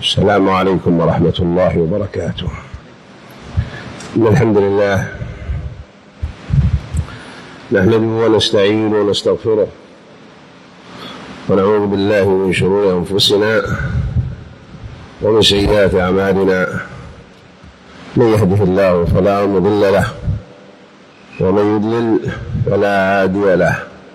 السلام عليكم ورحمة الله وبركاته. إن الحمد لله نحمده ونستعينه ونستغفره ونعوذ بالله من شرور أنفسنا ومن سيئات أعمالنا، من يهده الله فلا مضل له ومن يضلل فلا هادي له،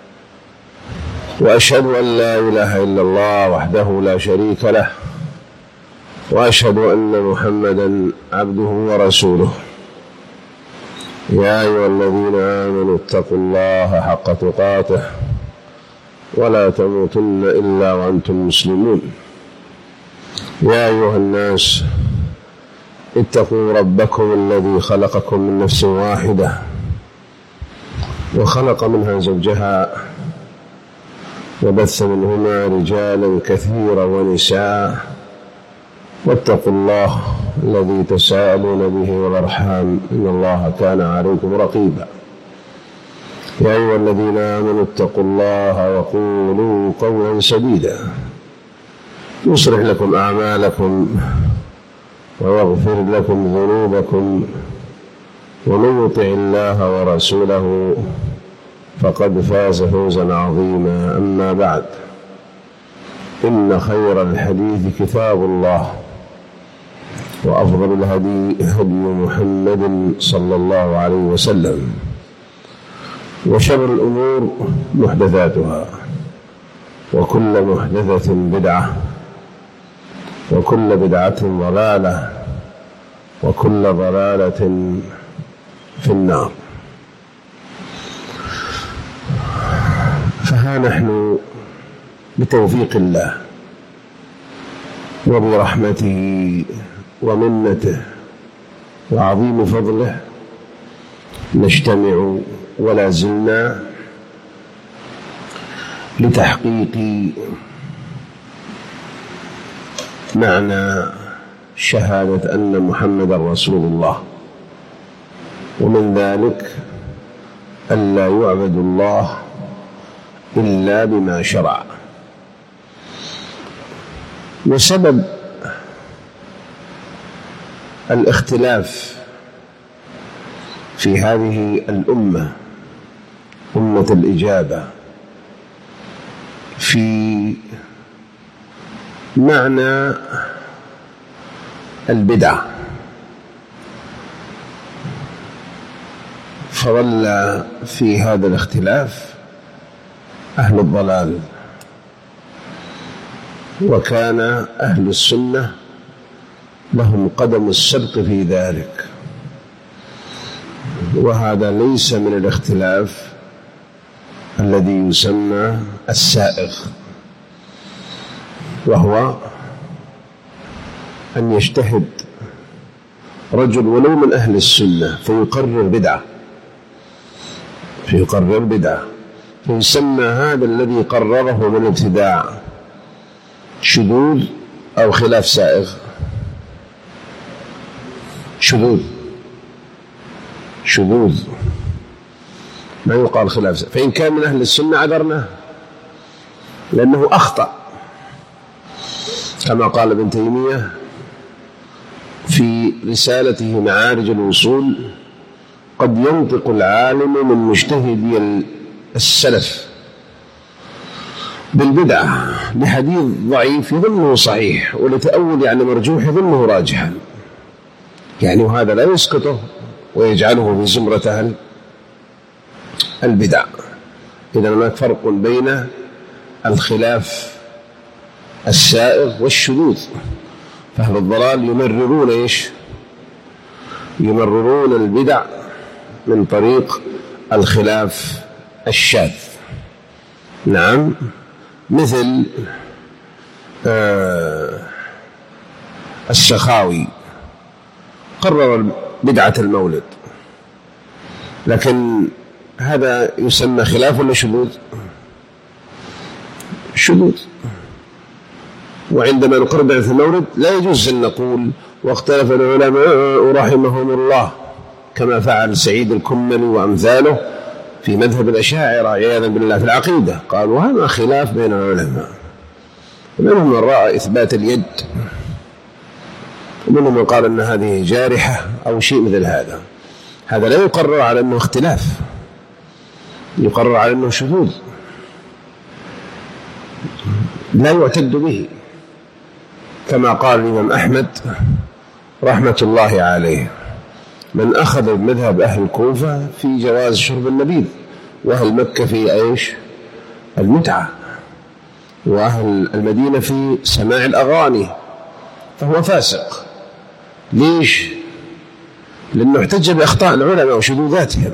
وأشهد أن لا إله إلا الله وحده لا شريك له، وأشهد أن محمدا عبده ورسوله. يا أيها الذين آمنوا اتقوا الله حق تقاته ولا تموتن إلا وأنتم مسلمون. يا أيها الناس اتقوا ربكم الذي خلقكم من نفس واحدة وخلق منها زوجها وبث منهما رجالا كثيرا ونساء، واتقوا الله الذي تساءلون به والأرحام إن الله كان عليكم رقيبا. يا أيها الذين آمنوا اتقوا الله وقولوا قولا سديدا يصلح لكم أعمالكم ويغفر لكم ذنوبكم، ومن يطع الله ورسوله فقد فاز فوزا عظيما. أما بعد، إن خير الحديث كتاب الله، وأفضل الهدي هدي محمد صلى الله عليه وسلم، وشر الأمور محدثاتها، وكل محدثة بدعة، وكل بدعة ضلالة، وكل ضلالة في النار. فها نحن بتوفيق الله وبرحمته ومنته وعظيم فضله نجتمع ولا زلنا لتحقيق معنى شهادة أن محمدا رسول الله، ومن ذلك ألا يعبد الله إلا بما شرع. وسبب الاختلاف في هذه الأمة، أمة الإجابة، في معنى البدعة، فظل في هذا الاختلاف أهل الضلال، وكان أهل السنة لهم قدم السبق في ذلك. وهذا ليس من الاختلاف الذي يسمى السائغ، وهو أن يجتهد رجل ولو من أهل السنة فيقرر بدعة، فيسمى هذا الذي قرره من ابتداع شذوذ أو خلاف سائغ. شذوذ ما يقال خلاف سائغ. فإن كان من أهل السنة عذرناه لأنه أخطأ، كما قال ابن تيمية في رسالته معارج الوصول: قد ينطق العالم من مجتهدي السلف بالبدعة لحديث ضعيف يظنه صحيح، ولتأول مرجوح يظنه راجحا، وهذا لا يسقطه ويجعله في زمرة أهل البدع. إذن هناك فرق بين الخلاف السائغ والشذوذ. فأهل الضلال يمررون البدع من طريق الخلاف الشاذ. نعم، مثل السخاوي قرر بدعة المولد، لكن هذا يسمى خلاف ولا شذوذ. وعندما نقرر بدعة المولد لا يجوز أن نقول واختلف العلماء رحمهم الله، كما فعل سعيد الكمل وأمثاله في مذهب الأشاعرة عياذا بالله في العقيدة. قالوا هذا خلاف بين العلماء، ومنهم من رأى إثبات اليد ومنهم من قال أن هذه جارحة أو شيء مثل هذا. هذا لا يقرر على أنه اختلاف، يقرر على أنه شذوذ لا يعتد به، كما قال الإمام أحمد رحمة الله عليه: من أخذ بمذهب أهل الكوفة في جواز شرب النبيذ، وأهل مكة في إيش؟ المتعة، وأهل المدينة في سماع الأغاني، فهو فاسق. ليش؟ لأنه احتج بأخطاء العلماء وشذوذاتهم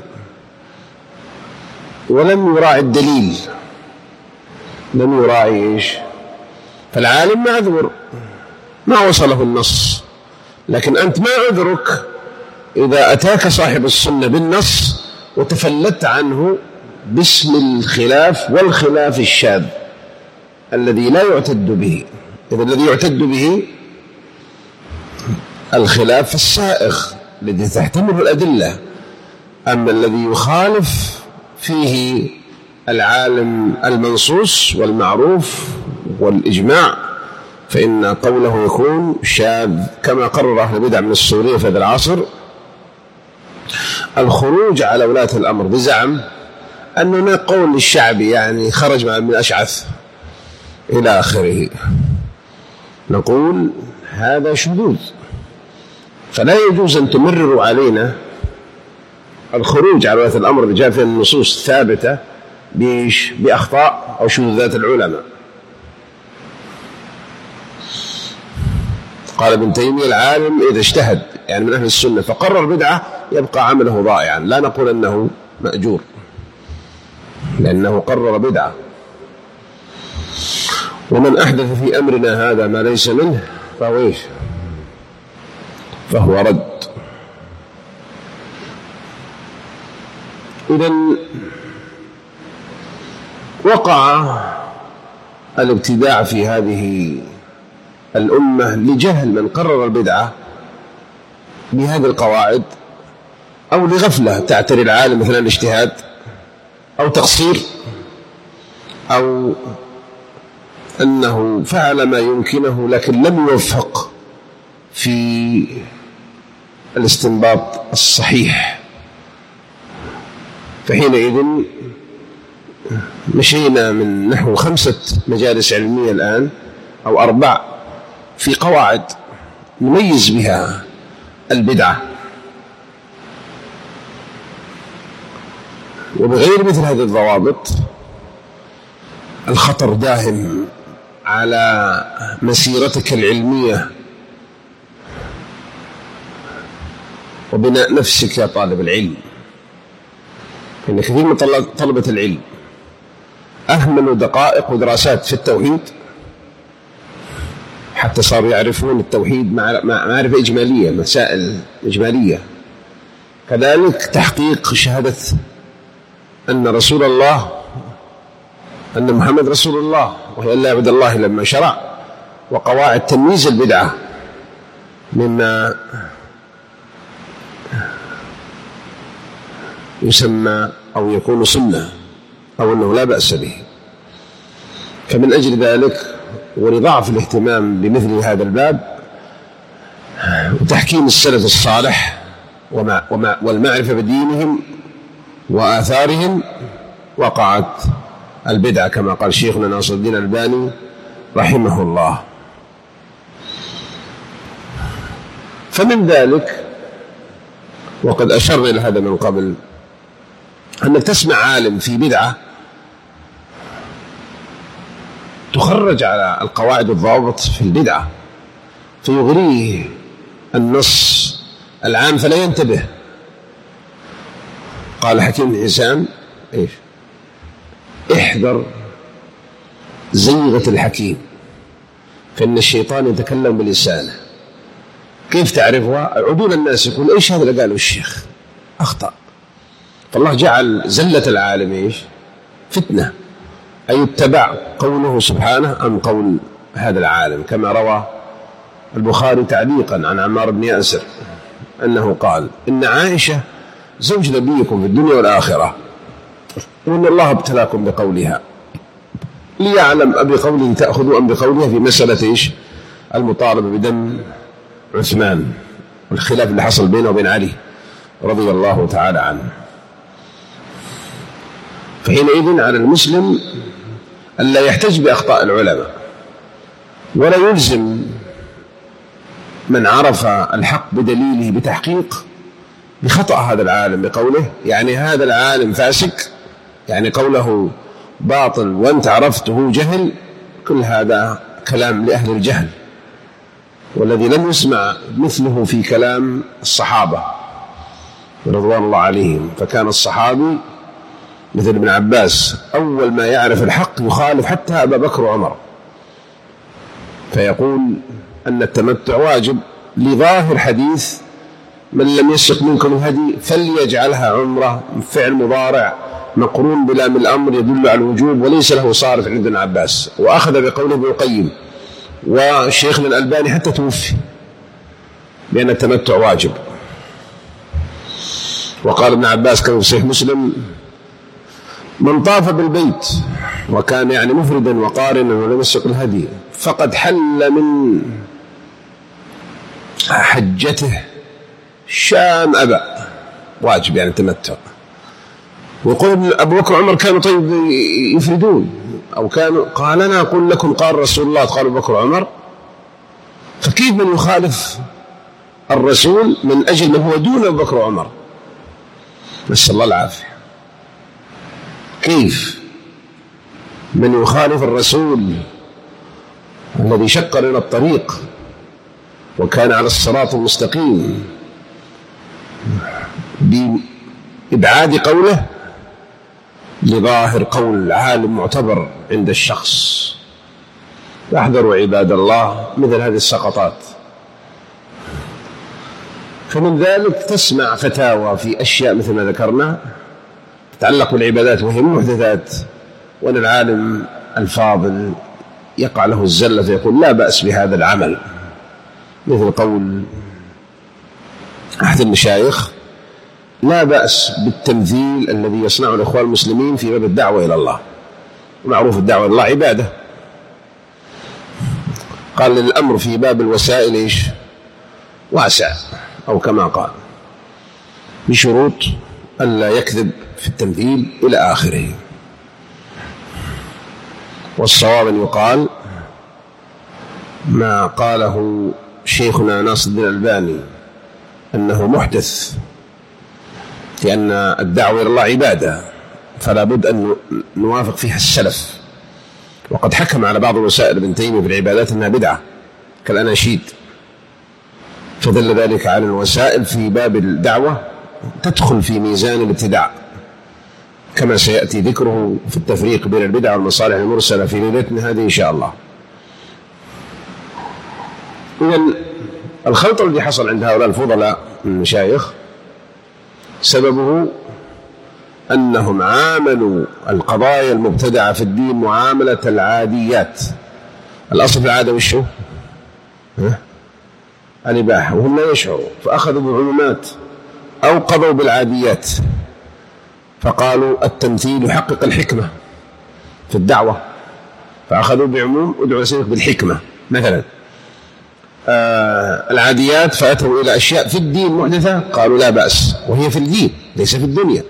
ولم يراعي الدليل، لم يراعي إيش؟ فالعالم معذور ما وصله النص، لكن أنت ما عذرك إذا أتاك صاحب السنة بالنص وتفلت عنه باسم الخلاف والخلاف الشاذ الذي لا يعتد به. إذا الذي يعتد به الخلاف السائغ الذي تحتمل الأدلة، أما الذي يخالف فيه العالم المنصوص والمعروف والإجماع فإن قوله يكون شاذ، كما قرر أهل البدع من السورية في هذا العصر الخروج على ولاة الأمر بزعم أنه قول الشعبي، يعني خرج مع ابن الأشعث إلى آخره. نقول هذا شذوذ، فلا يجوز أن تمرروا علينا الخروج على ولاة الأمر اللي جاء فيها النصوص ثابتة بأخطاء أو شذوذات العلماء. قال ابن تيمية: العالم إذا اجتهد يعني من أهل السنة فقرر بدعة يبقى عمله ضائعا، لا نقول أنه مأجور لأنه قرر بدعة. ومن أحدث في أمرنا هذا ما ليس منه فهو إيش؟ فهو رد. إذن وقع الابتداع في هذه الأمة لجهل من قرر البدعة بهذه القواعد، أو لغفلة تعتري العالم مثل الاجتهاد، أو تقصير، أو أنه فعل ما يمكنه لكن لم يوفق في الاستنباط الصحيح. فحينئذ مشينا من نحو 5 مجالس علمية الآن أو 4 في قواعد نميز بها البدعة، وبغير مثل هذه الضوابط الخطر داهم على مسيرتك العلمية وبناء نفسك يا طالب العلم. إن كثير من طلبة العلم أهملوا دقائق ودراسات في التوحيد حتى صاروا يعرفون التوحيد معرفة إجمالية، مسائل إجمالية. كذلك تحقيق شهادة أن رسول الله، أن محمد رسول الله، وهي لا يعبد الله لما شرع، وقواعد تمييز البدعة مما يسمى أو يكون سنة أو أنه لا بأس به. فمن أجل ذلك ولضعف الاهتمام بمثل هذا الباب وتحكيم السلف الصالح والمعرفة بدينهم وآثارهم وقعت البدعة كما قال شيخنا ناصر الدين الألباني رحمه الله. فمن ذلك وقد أشرنا إلى هذا من قبل أنك تسمع عالم في بدعة تخرج على القواعد والضوابط في البدعة فيغريه النص العام فلا ينتبه. قال حكيم بن حسان إيش؟ احذر زيغة الحكيم فإن الشيطان يتكلم بلسانه. كيف تعرفها؟ عدول الناس يقول إيش هذا اللي قاله الشيخ؟ أخطأ. فالله جعل زلة العالم إيش؟ فتنة، أي اتبع قوله سبحانه أم قول هذا العالم، كما روى البخاري تعليقا عن عمار بن ياسر أنه قال: إن عائشة زوج نبيكم في الدنيا والآخرة، وإن الله ابتلاكم بقولها ليعلم أبي قوله تأخذوا أم بقولها في مسألة إيش؟ المطالبة بدم عثمان والخلاف اللي حصل بينه وبين علي رضي الله تعالى عنه. فحينئذ على المسلم ألا يحتج بأخطاء العلماء، ولا يلزم من عرف الحق بدليله بتحقيق بخطأ هذا العالم بقوله يعني هذا العالم فاسق، يعني قوله باطل وأنت عرفته جهل. كل هذا كلام لأهل الجهل، والذي لم يسمع مثله في كلام الصحابة رضوان الله عليهم. فكان الصحابي مثل ابن عباس أول ما يعرف الحق يخالف حتى أبا بكر وعمر، فيقول أن التمتع واجب لظاهر حديث من لم يسق منكم الهدي فليجعلها عمرة، فعل مضارع مقرون بلام الأمر يدل على الوجوب وليس له صارف عند ابن عباس. وأخذ بقوله ابن القيم وشيخنا الألباني حتى توفي بأن التمتع واجب. وقال ابن عباس كان في صحيح مسلم من طاف بالبيت وكان يعني مفردا وقارنا ولم يسق الهدي فقد حل من حجته شام أبى، واجب يعني التمتع. ويقول أبو بكر وعمر كانوا طيب يفردون أو كانوا، قال أنا أقول لكم قال رسول الله، قال أبو بكر وعمر. فكيف من يخالف الرسول من أجل من هو دون أبو بكر وعمر؟ نسأل الله العافية. كيف من يخالف الرسول الذي شق لنا الطريق وكان على الصراط المستقيم بإبعاد قوله لظاهر قول عالم معتبر عند الشخص؟ فاحذروا عباد الله مثل هذه السقطات. فمن ذلك تسمع فتاوى في أشياء مثل ما ذكرنا تتعلق بالعبادات وهي محدثات، وأن العالم الفاضل يقع له الزلة فيقول لا بأس بهذا العمل، مثل قول أحد المشايخ لا بأس بالتمثيل الذي يصنعه الإخوان المسلمين في باب الدعوة إلى الله، ومعروف الدعوة إلى الله عبادة. قال الأمر في باب الوسائل إيش واسع، أو كما قال بشروط ألا يكذب في التمثيل إلى آخره. والصواب أن يقال ما قاله شيخنا ناصر الدين الألباني أنه محدث، لأن الدعوة إلى الله عبادة فلا بد أن نوافق فيها السلف. وقد حكم على بعض الوسائل ابن تيمية في العبادات أنها بدعة كالأناشيد، فدل ذلك على الوسائل في باب الدعوة تدخل في ميزان الابتداع، كما سيأتي ذكره في التفريق بين البدع والمصالح المرسلة في ليلتنا هذه إن شاء الله. إذن الخلط الذي حصل عند هؤلاء الفضلاء من المشايخ سببه أنهم عاملوا القضايا المبتدعة في الدين معاملة العاديات. الأصل في العادة وشو؟ الإباحة، وهم لا يشعروا فأخذوا بعمومات أو قضوا بالعاديات، فقالوا التمثيل يحقق الحكمة في الدعوة فأخذوا بعموم ادعوا سيرك بالحكمة مثلا. العاديات فأتوا إلى أشياء في الدين محدثة قالوا لا بأس وهي في الدين ليس في الدنيا.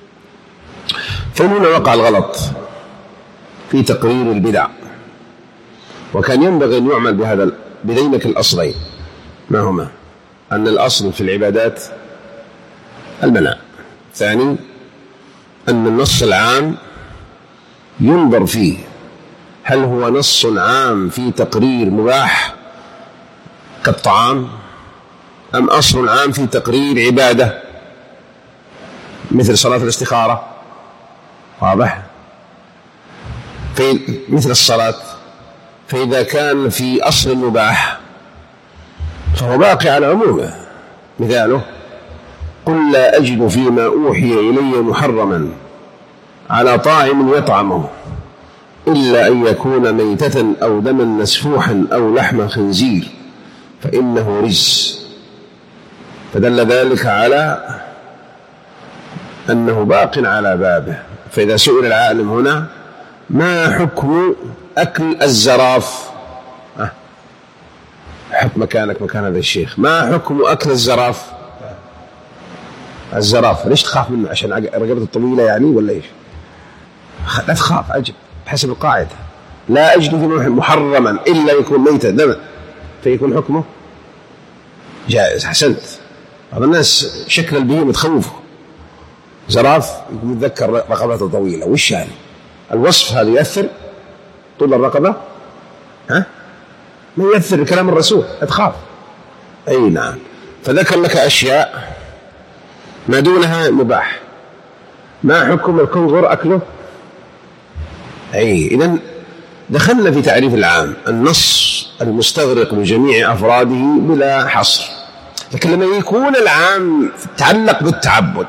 فهنا وقع الغلط في تقرير البدع، وكان ينبغي أن يعمل بذينك الأصلين. ما هما؟ أن الأصل في العبادات المنع، ثاني أن النص العام ينظر فيه هل هو نص عام في تقرير مباح كالطعام أم أصل عام في تقرير عبادة مثل صلاة الاستخارة، واضح؟ مثل الصلاة. فإذا كان في أصل مباح فهو باقي على عمومه. مثاله قل لا أجد فيما أوحي إلي محرما على طاعم يطعمه إلا أن يكون ميتة أو دما مسفوحا أو لحم خنزير فإنه رجس. فدل ذلك على أنه باق على بابه. فإذا سئل العالم هنا ما حكم أكل الزراف، حط مكانك مكان هذا الشيخ. ما حكم أكل الزراف؟ الزراف ليش تخاف منه؟ عشان رقبته الطويلة يعني ولا إيش؟ لا تخاف، أجب بحسب القاعدة لا أجد محرما إلا يكون ميتا دما فيكون حكمه جائز. حسنت. بعض الناس شكل البهيمة تخوفه، زراف يتذكر رقبته طويلة، وش يعني الوصف هذا يؤثر طول الرقبة؟ ها ما يؤثر كلام الرسول، أتخاف. أي نعم. فذكر لك أشياء ما دونها مباح. ما حكم الكنغر أكله؟ أي إذن دخلنا في تعريف العام، النص المستغرق لجميع أفراده بلا حصر. لكن لما يكون العام يتعلق بالتعبد،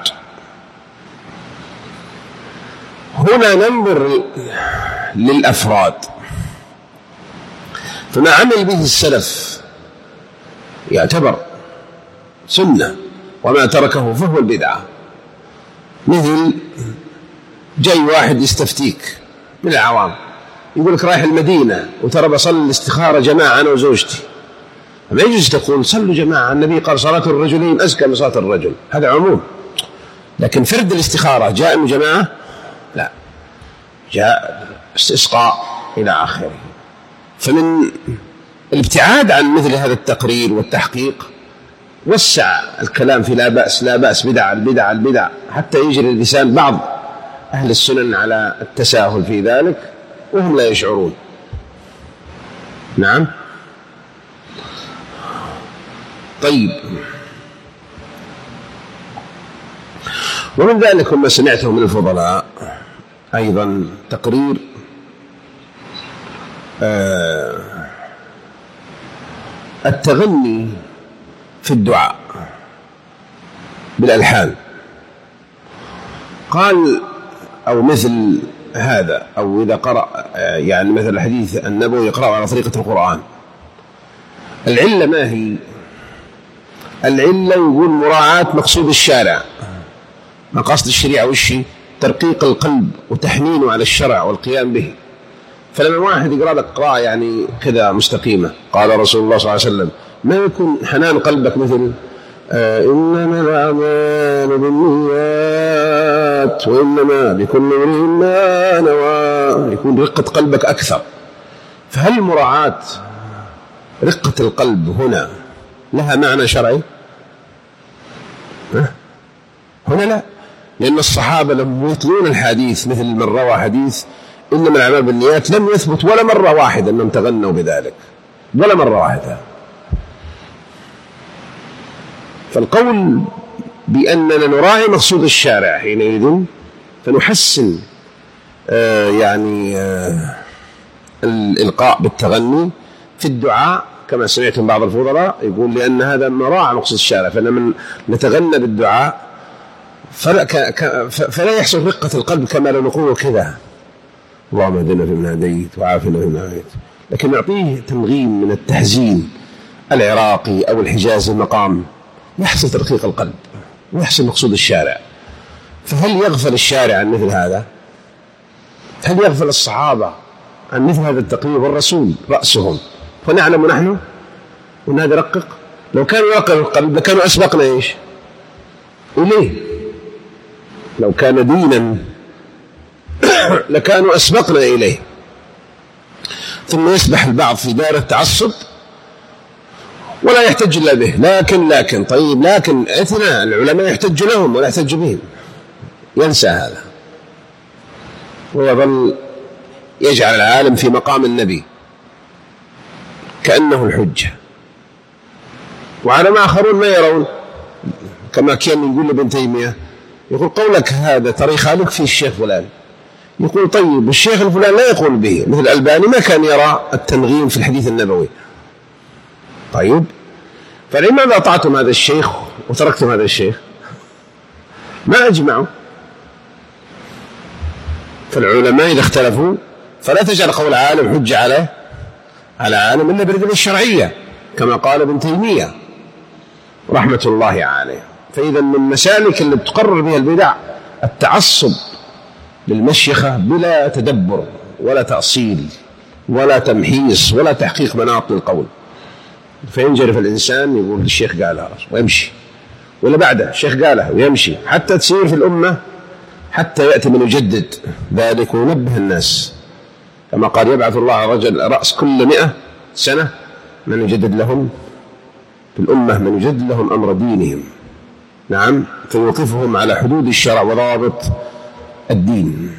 هنا ننظر للأفراد. فما عمل به السلف يعتبر سنة، وما تركه فهو البدعة. مثل جاي واحد يستفتيك من العوام يقول لك رايح المدينة وترى بصلي الاستخارة جماعة أنا وزوجتي، ما يجوز تقول صلوا جماعة، النبي قال صلاة الرجلين أزكى من صلاة الرجل، هذا عموم. لكن فرد الاستخارة جاء من جماعة لا، جاء استسقاء إلى آخره. فمن الابتعاد عن مثل هذا التقرير والتحقيق وسع الكلام في لا بأس لا بأس، بدع البدع البدع، حتى يجري اللسان بعض أهل السنن على التساهل في ذلك وهم لا يشعرون. نعم. طيب، ومن ذلك ما سمعته من الفضلاء أيضا تقرير التغني في الدعاء بالألحان. قال أو مثل هذا، أو إذا قرأ يعني مثل الحديث النبوي يقرأ على طريقة القرآن. العلة ما هي؟ العلة يقول مراعاة مقصود الشارع، مقاصد الشريعة وشي ترقيق القلب وتحنينه على الشرع والقيام به. فلما واحد يقرأ لك قراءة يعني كذا مستقيمة، قال رسول الله صلى الله عليه وسلم، ما يكون حنان قلبك مثل إنما الأعمال بالنيات وإنما لكل امرئ ما نوى، يكون رقة قلبك أكثر. فهل مراعاة رقة القلب هنا لها معنى شرعي؟ هنا لا، لأن الصحابة لم يتلون الحديث مثل من روى حديث إنما الأعمال بالنيات لم يثبت ولا مرة واحدة أنهم تغنوا بذلك، ولا مرة واحدة. فالقول بأننا نراعي مقصود الشارع حينئذ فنحسن الإلقاء بالتغني في الدعاء، كما سمعتم بعض الفضلاء يقول لأن هذا مراعي مقصود الشارع، فلما نتغنى بالدعاء فلا يحصل رقة القلب كما لو نقول كذا اللهم اهدنا فيمن هديت وعافنا فيمن عافيت، لكن نعطيه تنغيم من التحزين العراقي أو الحجاز المقام، يحصل ترقيق القلب ويحصل مقصود الشارع. فهل يغفل الشارع عن مثل هذا؟ هل يغفل الصحابة عن مثل هذا التقرير والرسول رأسهم؟ فنعلم نحن وأن هذا رقق. لو كانوا يرقق القلب لكانوا أسبقنا إيش إليه، لو كان دينا لكانوا أسبقنا إليه. ثم يسبح البعض في دائرة التعصب ولا يحتج إلا به. لكن طيب، لكن اثناء العلماء يحتج لهم ولا يحتج بهم، ينسى هذا ويظل يجعل العالم في مقام النبي كأنه الحجة، وعلى ما آخرون ما يرون. كما كان يقول لابن تيمية، يقول قولك هذا ترى يخالف في الشيخ فلان، يقول طيب الشيخ الفلان لا يقول به، مثل الألباني ما كان يرى التنغيم في الحديث النبوي. طيب، فلماذا أطعتم هذا الشيخ وتركتم هذا الشيخ؟ ما أجمعوا. فالعلماء إذا اختلفوا فلا تجعل قول عالم حجة على عالم إلا بالأدلة الشرعية، كما قال ابن تيمية رحمة الله عليه. فإذا من مسالك اللي تقرر بها البدع التعصب للمشيخة بلا تدبر ولا تأصيل ولا تمحيص ولا تحقيق مناط للقول. فينجرف الإنسان يقول الشيخ قالها ويمشي، ولا بعده الشيخ قالها ويمشي، حتى تصير في الأمة حتى يأتي من يجدد ذلك وينبه الناس، كما قال يبعث الله رجل رأس كل 100 سنة من يجدد لهم في الأمة، من يجدد لهم أمر دينهم. نعم، فيوقفهم على حدود الشرع وضوابط الدين،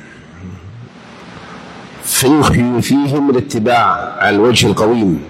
فيحيي فيهم الاتباع على الوجه القويم.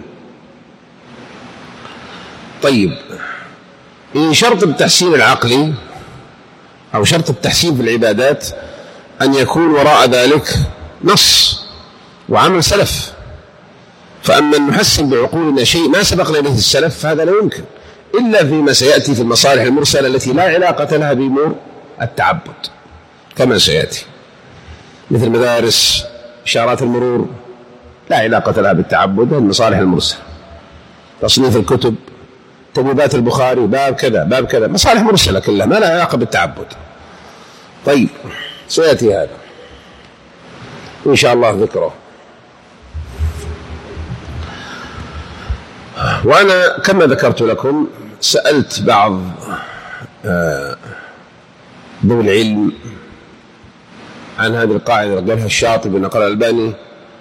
طيب، إن شرط التحسين العقلي أو شرط التحسين في العبادات أن يكون وراء ذلك نص وعمل سلف، فأما أن نحسن بعقولنا شيء ما سبقنا إليه السلف فهذا لا يمكن إلا فيما سيأتي في المصالح المرسلة التي لا علاقة لها بأمور التعبد، كما سيأتي مثل مدارس إشارات المرور لا علاقة لها بالتعبد، المصالح المرسلة، تصنيف الكتب، تبويبات البخاري، باب كذا باب كذا، مصالح مرسلة كلها ما لها علاقة بالتعبد. طيب، سيأتي هذا إن شاء الله ذكره. وأنا كما ذكرت لكم سألت بعض ذوي العلم عن هذه القاعدة قالها الشاطبي ونقلها الألباني: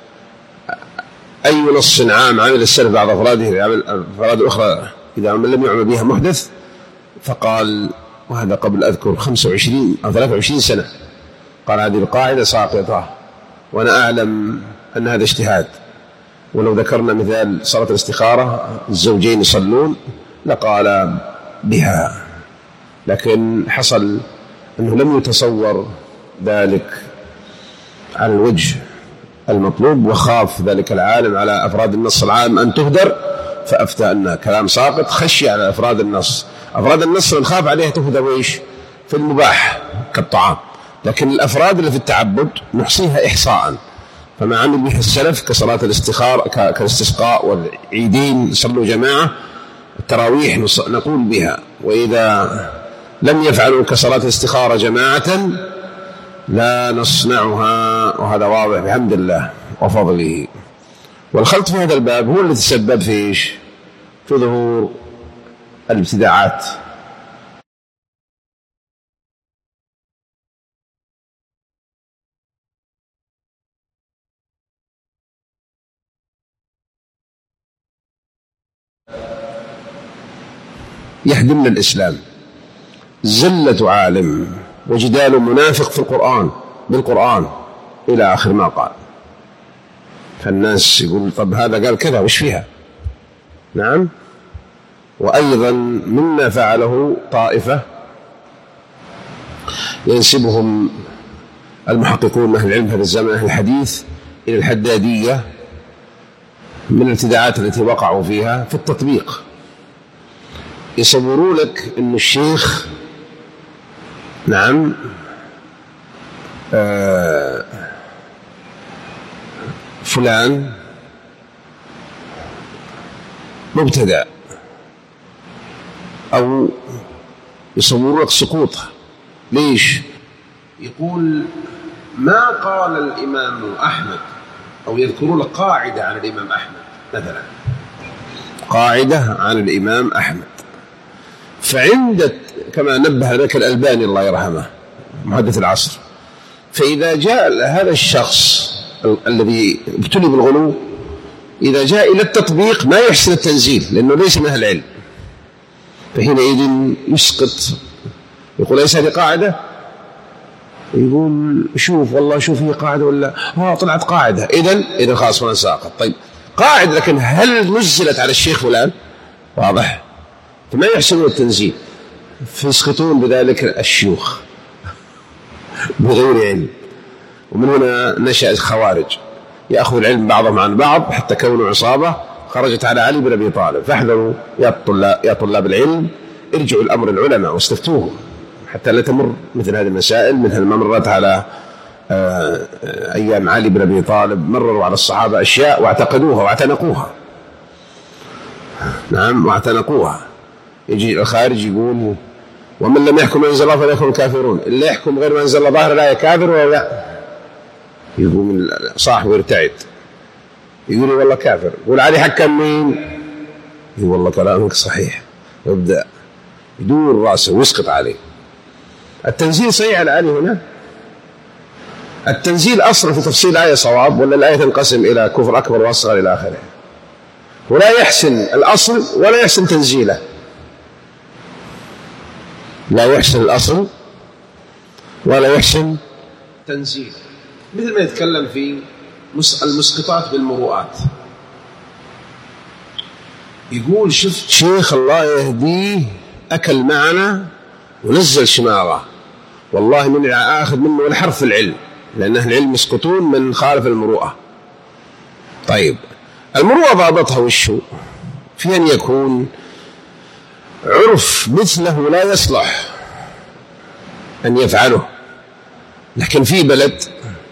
أي نص عام عمل السلف بعض أفراده أفراد أخرى إذا لم يعمل بها محدث؟ فقال، وهذا قبل أذكر 25 أو 23 سنة، قال هذه القاعدة ساقطة، وأنا أعلم أن هذا اجتهاد، ولو ذكرنا مثال صلاة الاستخارة الزوجين يصلون لقال بها، لكن حصل أنه لم يتصور ذلك على الوجه المطلوب، وخاف ذلك العالم على أفراد النص العام أن تهدر، فأفتى أن كلام ساقط خشي على أفراد النص. أفراد النص نخاف عليها تهدر وإيش في المباح كالطعام، لكن الأفراد اللي في التعبد نحصيها إحصاء، فما عمل به السلف كصلاة الاستخارة كالاستسقاء والعيدين صلوا جماعة، التراويح نقول بها، وإذا لم يفعلوا كصلاة الاستخارة جماعة لا نصنعها، وهذا واضح بحمد الله وفضله. والخلط في هذا الباب هو الذي تسبب في إيش؟ في ظهور الابتداعات. يهدمنا الإسلام، زلة عالم وجدال منافق في القرآن بالقرآن إلى آخر ما قال. فالناس يقول طب هذا قال كذا وش فيها؟ نعم. وأيضا مما فعله طائفة ينسبهم المحققون من أهل العلم في هذا الزمن أهل الحديث إلى الحدادية من الابتداعات التي وقعوا فيها في التطبيق. يصوروا لك أن الشيخ نعم فلان مبتدع، أو يصوروا لك سقوطه. ليش؟ يقول ما قال الإمام أحمد، أو يذكروا لك قاعدة عن الإمام أحمد مثلا، قاعدة عن الإمام أحمد، فعند كما نبه لك الألباني الله يرحمه محدث العصر، فإذا جاء هذا الشخص الذي ابتلي بالغلو إذا جاء إلى التطبيق ما يحسن التنزيل لأنه ليس من أهل العلم، فحينئذ يسقط، يقول ليس هذه قاعدة، يقول شوف والله شوف هي قاعدة ولا طلعت قاعدة، إذن خلاص فلان ساقط. طيب قاعدة، لكن هل نزلت على الشيخ فلان؟ واضح، فما يحسنون التنزيل، فيسقطون بذلك الشيوخ بغير علم. ومن هنا نشأ الخوارج يأخذ العلم بعضهم عن بعض حتى كونوا عصابة خرجت على علي بن أبي طالب. فاحذروا يا طلاب العلم، ارجعوا الأمر العلماء واستفتوهم حتى لا تمر مثل هذه المسائل مثل ما مرت على أيام علي بن أبي طالب. مرروا على الصحابة أشياء واعتقدوها واعتنقوها. نعم، واعتنقوها. يجي الخارج يقول ومن لم يحكم أنزل الله فليكن كافرون، اللي يحكم غير ما أنزل الله ظاهر لا كافر ولا لا. يقول صاحبه يرتعد يقول والله كافر. يقول علي حكم مين؟ والله كلامك صحيح، ويبدأ يدور رأسه ويسقط عليه. التنزيل صحيح الآن هنا؟ التنزيل أصلا في تفصيل آية صواب، ولا الآية تنقسم إلى كفر أكبر وأصغر إلى آخره؟ ولا يحسن الأصل ولا يحسن تنزيله، لا يحسن الأصل ولا يحسن تنزيله. مثل ما يتكلم في المسقطات بالمروءات، يقول شفت شيخ الله يهديه أكل معنا ونزل شماغه، والله من آخذ منه الحرف في العلم، لأن أهل العلم يسقطون من خالف المروءة. طيب المروءة ضابطها وشو؟ في أن يكون عرف مثله لا يصلح أن يفعله، لكن في بلد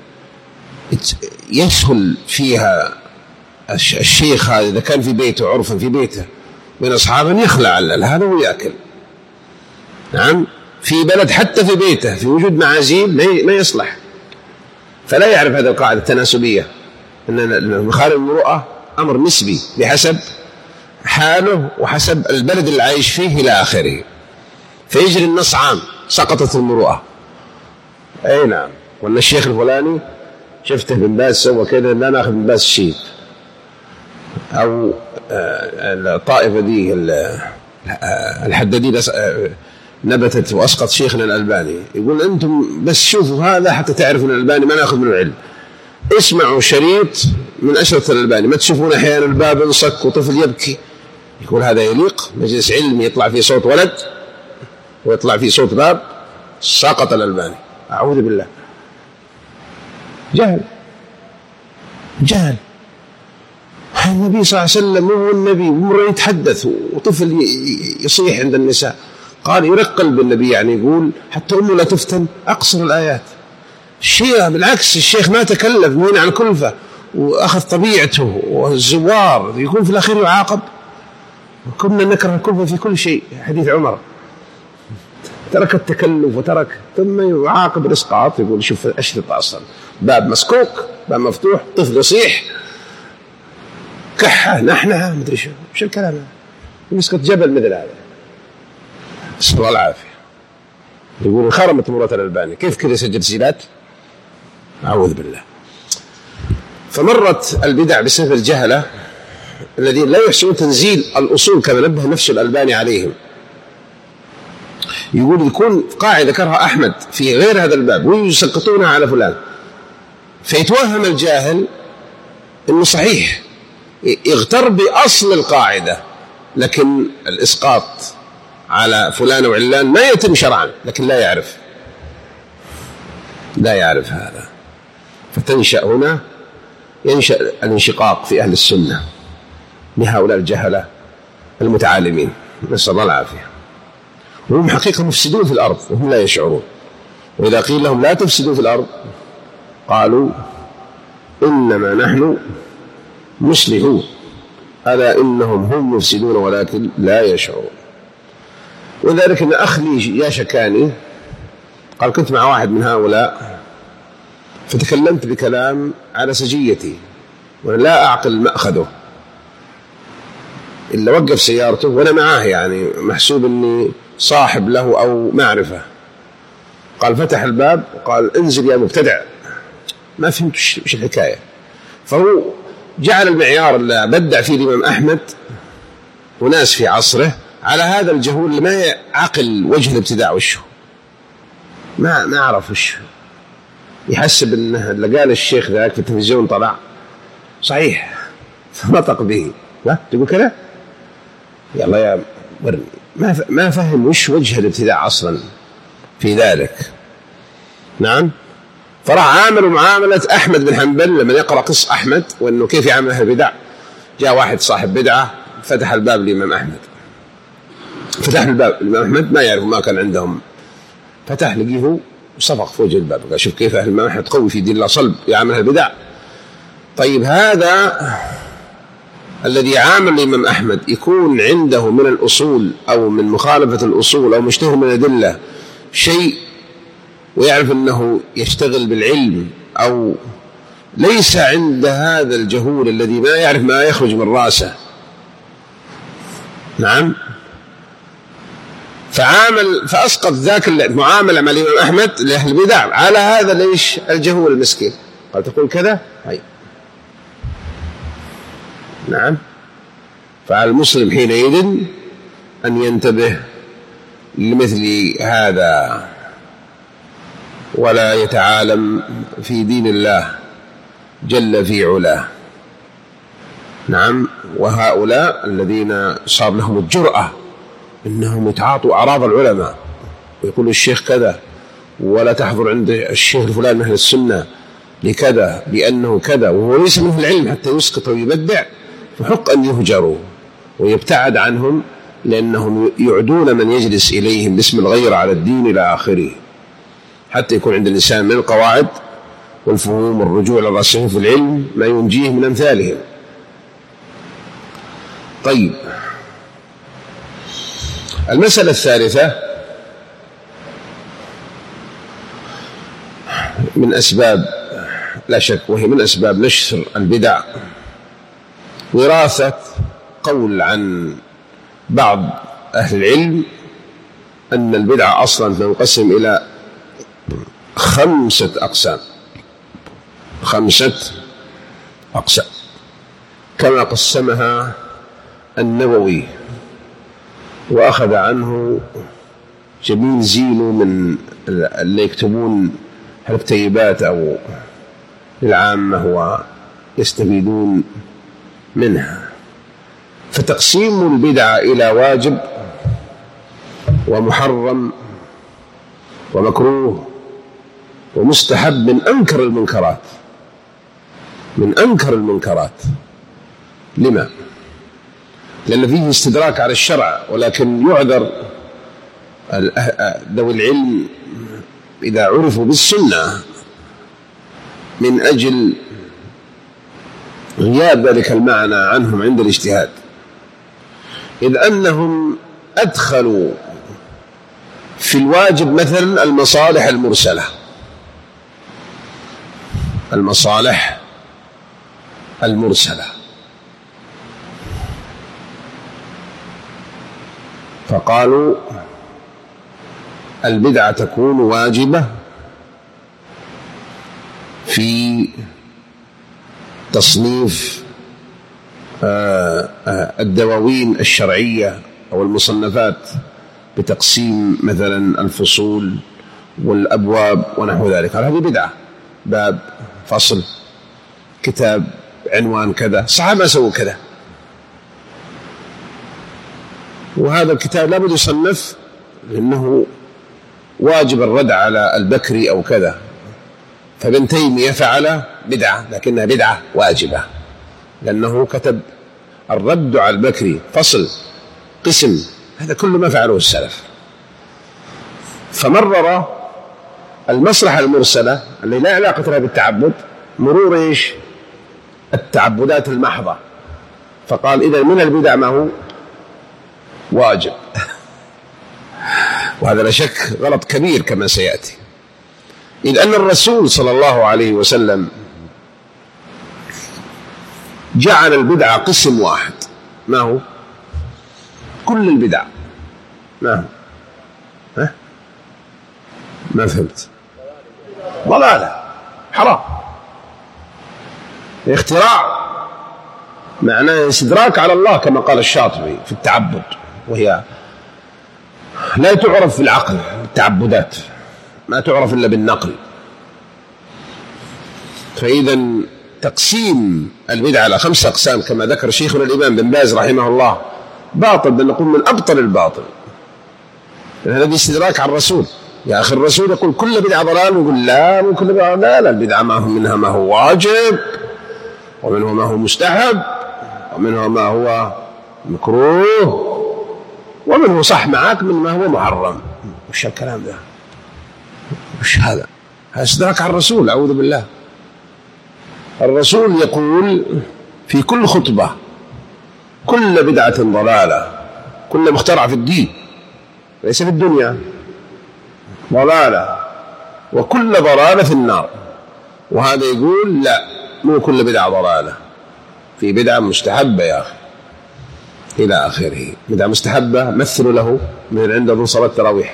يسهل فيها الشيخ هذا إذا كان في بيته عرفا في بيته بين أصحابه يخلع هذا ويأكل. نعم، في بلد حتى في بيته في وجود معازيم ما يصلح، فلا يعرف هذه القاعدة التناسبية أن مخالف المروءة أمر نسبي بحسب حاله وحسب البلد اللي عايش فيه إلى آخره، فيجري النص عام سقطت المروءة. أي نعم، وأن الشيخ الفلاني شفته بن باز سوى كذا، لا ناخذ بن باز شيء، أو الطائفة دي الحدادين نبتت وأسقط شيخنا الألباني، يقول أنتم بس شوفوا هذا حتى تعرفوا أن الألباني ما ناخذ منه العلم، اسمعوا شريط من أشرطة الألباني، ما تشوفون أحيانا الباب انصك وطفل يبكي، يقول هذا يليق مجلس علمي يطلع فيه صوت ولد ويطلع فيه صوت باب؟ سقط الألباني، أعوذ بالله. جهل. النبي صلى الله عليه وسلم هو النبي، مرة يتحدث وطفل يصيح عند النساء، قال يرقل بالنبي، يعني يقول حتى أمه لا تفتن أقصر الآيات. الشيء بالعكس، الشيخ ما تكلف من عن كلفة وأخذ طبيعته، والزوار يكون في الأخير يعاقب. وكنا نكره الكلفة في كل شيء، حديث عمر ترك التكلف وترك، ثم يعاقب الإسقاط، يقول شوف أشرطة أصلا باب مسكوك باب مفتوح طفل يصيح كحة نحنها مدري شو الكلام هذا، يسقط جبل مثل هذا، نسأل الله العافية. يقول انخرمت مرة الألباني، كيف كذا سجل تسجيلات؟ أعوذ بالله. فمرت البدع بسبب الجهلة الذين لا يحسنون تنزيل الأصول كما نبه نفس الألباني عليهم. يقول يكون قاعدة ذكرها أحمد في غير هذا الباب ويسقطونها على فلان، فيتوهم الجاهل إنه صحيح، يغتر بأصل القاعدة، لكن الإسقاط على فلان وعلان ما يتم شرعا، لكن لا يعرف هذا، فتنشأ هنا ينشأ الانشقاق في أهل السنة لهؤلاء الجهلة المتعالمين، نسأل الله العافية. وهم حقيقة مفسدون في الأرض وهم لا يشعرون، وإذا قيل لهم لا تفسدوا في الأرض قالوا إنما نحن مصلحون، ألا إنهم هم مفسدون ولكن لا يشعرون. وذلك أن أخ لي يا شكاني قال كنت مع واحد من هؤلاء فتكلمت بكلام على سجيتي وأنا لا أعقل مأخذه إلا وقف سيارته وأنا معاه، يعني محسوب أني صاحب له أو معرفة. قال فتح الباب وقال انزل يا مبتدع، ما فهمت وش الحكاية. فهو جعل المعيار اللي بدع فيه الإمام أحمد وناس في عصره على هذا الجهول اللي ما يعقل وجه الابتداع وشه، ما عرف وشه، يحسب أنه اللي قال الشيخ ذاك في التلفزيون طلع صحيح فنطق به. لا تقول كذا يلا يا ورني، ما فهم وش وجه الابتداع أصلا في ذلك. نعم، فراح عاملوا معاملة أحمد بن حنبل لما يقرأ قصة أحمد وأنه كيف يعمل أهل البدع. جاء واحد صاحب بدعة فتح الباب لإمام أحمد، فتح الباب لإمام أحمد ما يعرف ما كان عندهم، فتح لقيه وصفق فوق الباب، قال شوف كيف أهل الإمام أحمد قوي في دين الله صلب يعمل أهل البدع. طيب هذا الذي عامل الإمام أحمد يكون عنده من الأصول أو من مخالفة الأصول أو مجتهد من الأدلة شيء ويعرف أنه يشتغل بالعلم، أو ليس عند هذا الجهول الذي ما يعرف ما يخرج من رأسه نعم. فأسقط ذاك المعاملة مع الإمام أحمد لأهل البدع على هذا ليش الجهول المسكين، قال تقول كذا هاي. نعم. فعلى المسلم حينئذ أن ينتبه لمثل هذا ولا يتعالم في دين الله جل في علاه. نعم. وهؤلاء الذين صار لهم الجرأة إنهم يتعاطوا أعراض العلماء ويقول الشيخ كذا ولا تحضر عند الشيخ الفلان من أهل السنة لكذا لأنه كذا، وهو ليس منه العلم حتى يسقط ويبدع، فحق أن يهجروا ويبتعد عنهم، لأنهم يعدون من يجلس إليهم باسم الغير على الدين إلى آخره، حتى يكون عند الإنسان من القواعد والفهوم والرجوع للراسخين في العلم ما ينجيه من أمثالهم. طيب، المسألة الثالثة من أسباب لا شك، وهي من أسباب نشر البدع، وراثة قول عن بعض أهل العلم أن البدعة أصلا تنقسم إلى 5 أقسام، 5 أقسام كما قسمها النووي وأخذ عنه جميل زينو من اللي يكتبون الكتيبات أو للعامة ويستفيدون منها. فتقسيم البدعة إلى واجب ومحرم ومكروه ومستحب من أنكر المنكرات، من أنكر المنكرات. لما؟ لأن فيه استدراك على الشرع، ولكن يعذر ذوي العلم إذا عرفوا بالسنة من أجل غياب ذلك المعنى عنهم عند الاجتهاد، إذ أنهم أدخلوا في الواجب مثلا المصالح المرسلة، المصالح المرسلة، فقالوا البدعة تكون واجبة في تصنيف الدواوين الشرعية أو المصنفات بتقسيم مثلا الفصول والأبواب ونحو ذلك. هذه بدعة، باب، فصل، كتاب، عنوان كذا، الصحابة سووا كذا، وهذا الكتاب لابد يصنف لأنه واجب الرد على البكري أو كذا، فابن تيمية فعل بدعة لكنها بدعة واجبة لأنه كتب الرد على البكري، فصل، قسم، هذا كل ما فعله السلف. فمرر المصلحة المرسلة اللي لا علاقة لها بالتعبد، مرور إيش؟ التعبدات المحضة، فقال إذا من البدع ما هو واجب. وهذا لا شك غلط كبير كما سيأتي، إذ أن الرسول صلى الله عليه وسلم جعل البدعة قسم واحد، ما هو؟ كل البدع. ما هو؟ ما فهمت؟ ضلالة، حرام، اختراع، معناه استدراك على الله كما قال الشاطبي في التعبد، وهي لا تعرف في العقل، التعبدات ما تعرف إلا بالنقل. فإذا تقسيم البدعة على 5 أقسام كما ذكر شيخنا الإمام بن باز رحمه الله باطل، بل نقول من أبطل الباطل، هذا استدراك على الرسول. يا أخي الرسول يقول كل بدعة ضلال، ويقول لا، من كل بدعة ضلال، البدعة ما هو منها ما هو واجب، ومنه ما هو مستحب، ومنه ما هو مكروه، ومنه صح معك من ما هو محرم. وش الكلام ده؟ وش هذا؟ هذا استدراك على الرسول، أعوذ بالله. الرسول يقول في كل خطبة كل بدعة ضلالة، كل مخترع في الدين ليس في الدنيا، ضلالة، وكل ضلالة في النار. وهذا يقول لا، مو كل بدعة ضلالة، في بدعة مستحبة يا أخي، إلى آخره. بدعة مستحبة مثلوا له من عند أظن صلاة التراويح،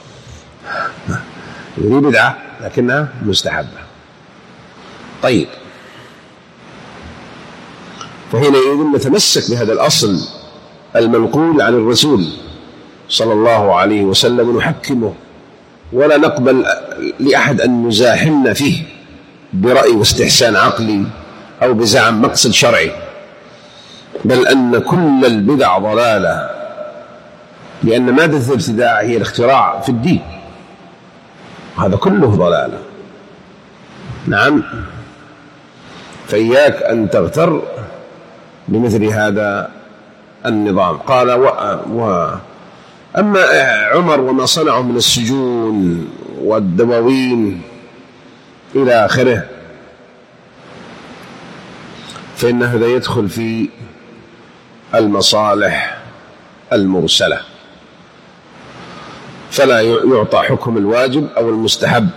هذه بدعة لكنها مستحبة. طيب، فحينئذ نتمسك بهذا الأصل المنقول عن الرسول صلى الله عليه وسلم ونحكمه، ولا نقبل لأحد أن يزاحمنا فيه برأي واستحسان عقلي أو بزعم مقصد شرعي، بل أن كل البدع ضلالة، لأن مادة الابتداع هي الاختراع في الدين، هذا كله ضلالة. نعم، فإياك أن تغتر بمثل هذا النظام. قال أما عمر وما صنعه من السجون والدواوين إلى آخره فإن هذا يدخل في المصالح المرسلة، فلا يعطى حكم الواجب أو المستحب.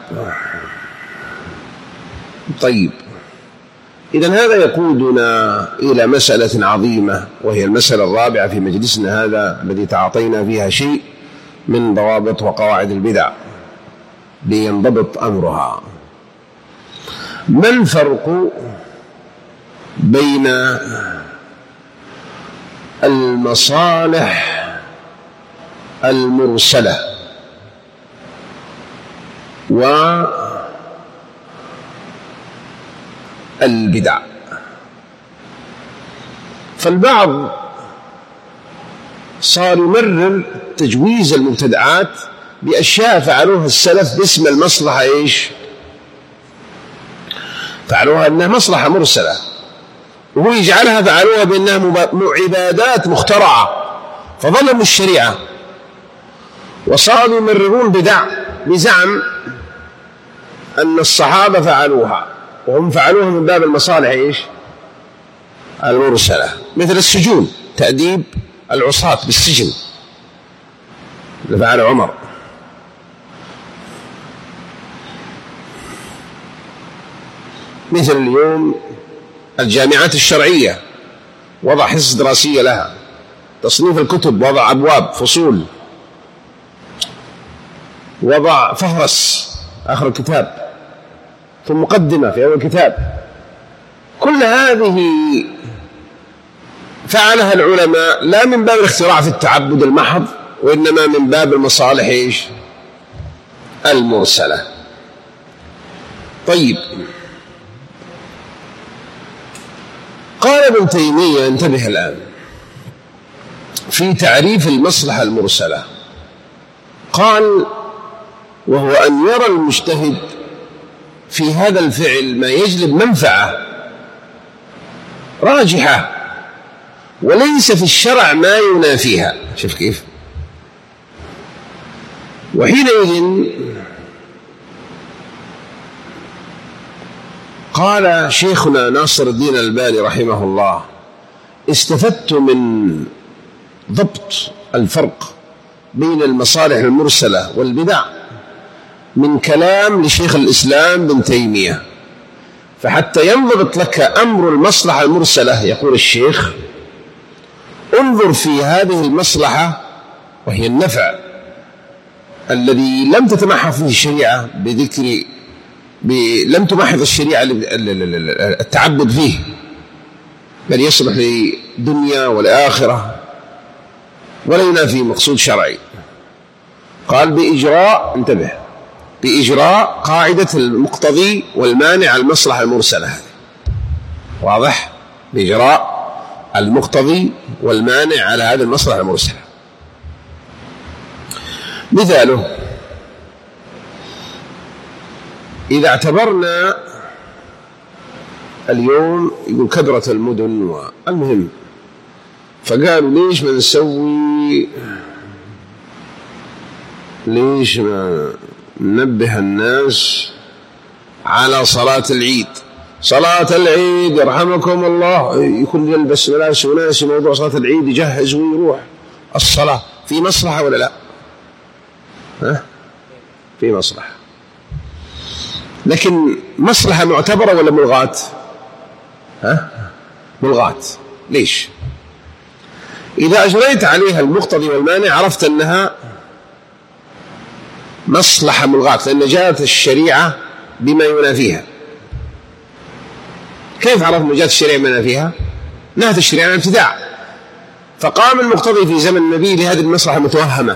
طيب، إذن هذا يقودنا إلى مسألة عظيمة، وهي المسألة الرابعة في مجلسنا هذا الذي تعاطينا فيها شيء من ضوابط وقواعد البدع لينضبط أمرها. ما الفرق بين المصالح المرسلة والبدع؟ فالبعض صار يمرر تجويز المبتدعات بأشياء فعلوها السلف باسم المصلحة، فعلوها أنها مصلحة مرسلة، وهو يجعلها فعلوها بأنها عبادات مخترعة، فظلموا الشريعة وصاروا يمررون بدع بزعم أن الصحابة فعلوها، وهم فعلوها من باب المصالح المرسلة، مثل السجون، تأديب العصاة بالسجن اللي فعله عمر. مثل اليوم الجامعات الشرعية وضع حصص دراسية لها، تصنيف الكتب، وضع أبواب، فصول، وضع فهرس آخر الكتاب، ثم مقدمة في أول الكتاب. كل هذه فعلها العلماء لا من باب الاختراع في التعبد المحض، وإنما من باب المصالح المرسلة. طيب، قال ابن تيمية، انتبه الآن، في تعريف المصلحة المرسلة قال: وهو أن يرى المجتهد في هذا الفعل ما يجلب منفعة راجحة وليس في الشرع ما ينافيها. شوف كيف؟ وحينئذ قال شيخنا ناصر الدين الألباني رحمه الله: استفدت من ضبط الفرق بين المصالح المرسلة والبدع من كلام لشيخ الإسلام ابن تيمية، فحتى ينضبط لك أمر المصلحة المرسلة يقول الشيخ: انظر في هذه المصلحة وهي النفع الذي لم تتمحض فيه الشريعة بذكر لم تمحض الشريعة التعبد فيه، بل يصلح للدنيا والآخرة ولا ينافي مقصود شرعي. قال: بإجراء، انتبه، بإجراء قاعدة المقتضي والمانع المصلحة المرسلة. هذه واضح؟ بإجراء المقتضي والمانع على هذه المصلحة المرسلة. مثاله: إذا اعتبرنا اليوم يقول كثرة المدن والمهم، فقالوا ليش ما ننبه الناس على صلاة العيد؟ صلاة العيد يرحمكم الله، يكون يلبس ملابس وناس موضوع صلاة العيد، يجهز ويروح الصلاة. في مصلحة ولا لا؟ في مصلحة، لكن مصلحة معتبرة ولا ملغاة؟ ملغاة. ليش؟ إذا أجريت عليها المقتضي والمانع عرفت أنها مصلحة ملغاة، لأن جاءت الشريعة بما ينافيها. كيف عرفت أن جاءت الشريعة بما ينافيها؟ نهت الشريعة عن الابتداع، فقام المقتضي في زمن النبي لهذه المصلحة المتوهمة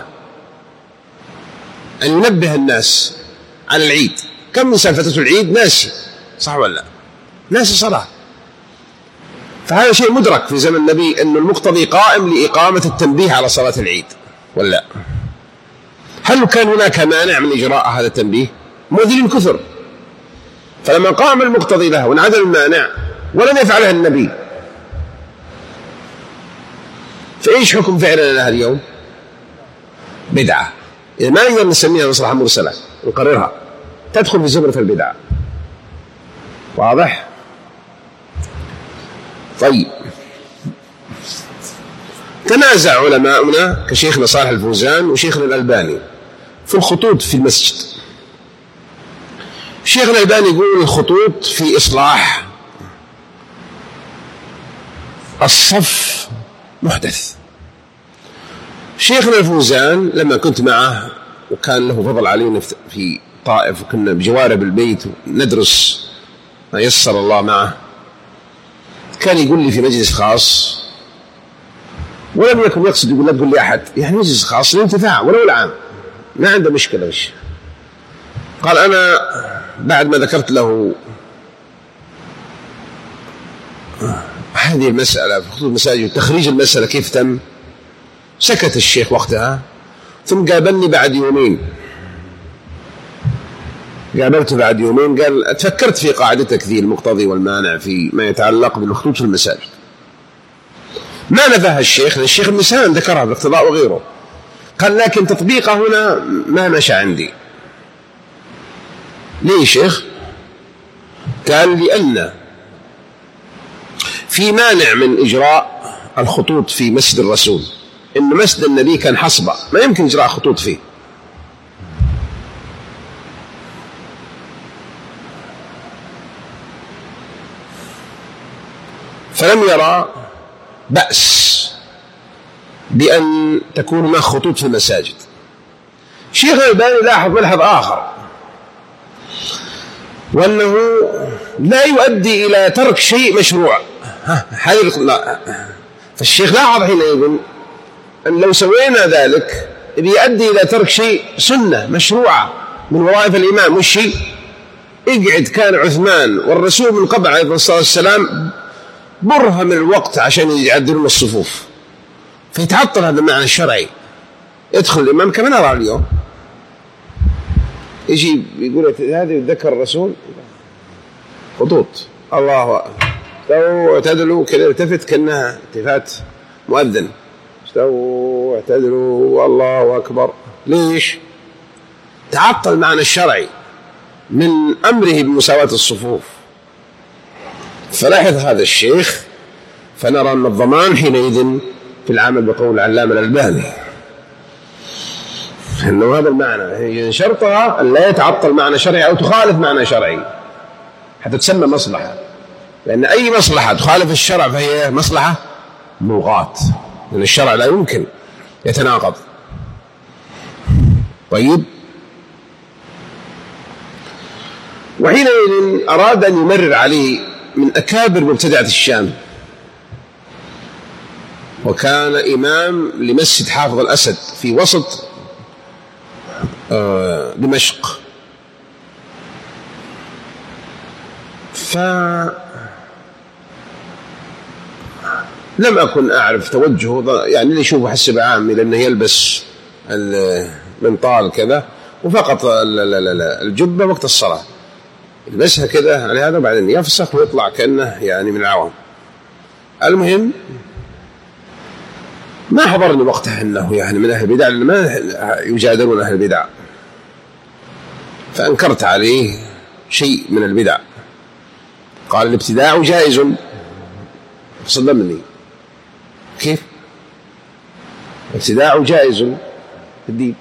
أن ينبه الناس على العيد. كم من فترة العيد ناسي، صح ولا لا؟ ناسي صلاة. فهذا شيء مدرك في زمن النبي أن المقتضي قائم لإقامة التنبيه على صلاة العيد ولا؟ هل كان هناك مانع من إجراء هذا التنبيه؟ مؤذنين كثر. فلما قام المقتضي له وانعدم المانع ولم يفعلها النبي، فإيش حكم فعلنا لها اليوم؟ بدعة. إذا ما نقدر نسميها مصلحة مرسلة نقررها، تدخل في زمرة البدعة. واضح؟ طيب، تنازع علماؤنا كشيخنا صالح الفوزان وشيخنا الألباني في الخطوط في المسجد. شيخنا الألباني يقول الخطوط في إصلاح الصف محدث. شيخنا الفوزان لما كنت معه وكان له فضل علينا في طائف وكنا بجوارب البيت ندرس ما يسر الله معه، كان يقول لي في مجلس خاص، ولم يكن يقصد يقول لا تقول لي أحد، يعني مجلس خاص للانتفاع ولو العام، ما عنده مشكلة. مش قال أنا بعد ما ذكرت له هذه المسألة في خطوط المساجد تخريج المسألة كيف تم، سكت الشيخ وقتها، ثم قابلني بعد يومين، قابلته بعد يومين قال تفكرت في قاعدتك ذي المقتضي والمانع في ما يتعلق بالخطوط في المساجد. ما نفاها الشيخ، لأن الشيخ المسان ذكرها بالاقتضاء وغيره، قال لكن تطبيقها هنا ما مشى عندي. ليه شيخ؟ قال لأن في مانع من إجراء الخطوط في مسجد الرسول، إن مسجد النبي كان حصبة ما يمكن إجراء خطوط فيه، فلم يرى بأس بأن تكون هناك خطوط في المساجد. شيخ الألباني لاحظ ملحظ آخر، وأنه لا يؤدي إلى ترك شيء مشروع. فالشيخ لاحظ حينئذ أن لو سوينا ذلك بيؤدي إلى ترك شيء سنة مشروعة من وظائف الإمام. والشيء اقعد كان عثمان والرسول من قبل عليه الصلاة والسلام برهة من الوقت عشان يعدلون الصفوف، فيتعطل هذا المعنى الشرعي. يدخل الإمام كما نرى اليوم، يجي يقول هذا يتذكر الرسول خطوط الله استووا اعتدلوا كذا، التفت كأنها التفات مؤذن، استووا اعتدلوا الله أكبر. ليش؟ تعطل المعنى الشرعي من أمره بمساواة الصفوف. فلاحظ هذا الشيخ، فنرى أن الضمان حينئذ في العمل بقول العلامة الألباني أنه هذا المعنى شرطها أن لا يتعطل معنى شرعي أو تخالف معنى شرعي حتى تسمى مصلحة، لأن أي مصلحة تخالف الشرع فهي مصلحة ملغاة، لأن الشرع لا يمكن يتناقض. طيب، وحينئذ أراد أن يمرر عليه من أكابر مبتدعة الشام، وكان إمام لمسجد حافظ الأسد في وسط دمشق. فلم أكن أعرف توجهه، يعني اللي يشوفه حسب عامي لأنه يلبس المنطال كذا وفقط الجبة وقت الصلاة يلبسها كذا يعني هذا، بعدين يفسخ ويطلع كأنه يعني من العوام. المهم ما حضرني وقتها أنه يعني من أهل البدع، لأن ما يجادلون أهل البدع، فأنكرت عليه شيء من البدع. قال الابتداع جائز، صدمني كيف الابتداع جائز في الدين؟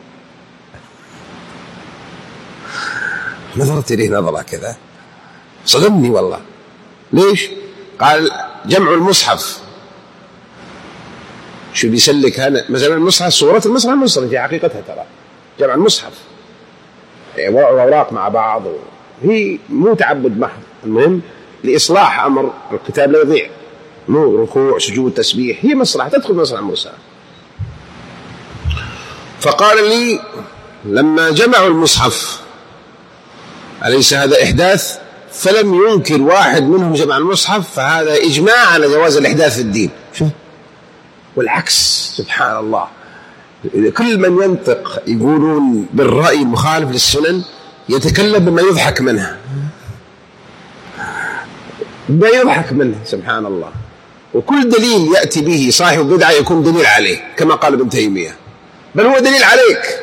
نظرت إليه نظرة كذا صدمني والله. ليش؟ قال جمع المصحف شو بيسلك هذا مثلا المصحف، صورة المصحف المصري في حقيقتها ترى جمع المصحف أوراق مع بعض، هي مو تعبد محض، المهم لإصلاح أمر الكتاب لا يضيع، مو ركوع سجود تسبيح، هي مصلحة تدخل مصلحة المرسل. فقال لي لما جمعوا المصحف أليس هذا إحداث؟ فلم ينكر واحد منهم جمع المصحف، فهذا إجماع على جواز الإحداث في الدين. شوف، والعكس سبحان الله، كل من ينطق يقولون بالرأي المخالف للسنن يتكلم بما يضحك منها، ما يضحك منه سبحان الله. وكل دليل يأتي به صاحب بدعة يكون دليل عليه كما قال ابن تيمية، بل هو دليل عليك،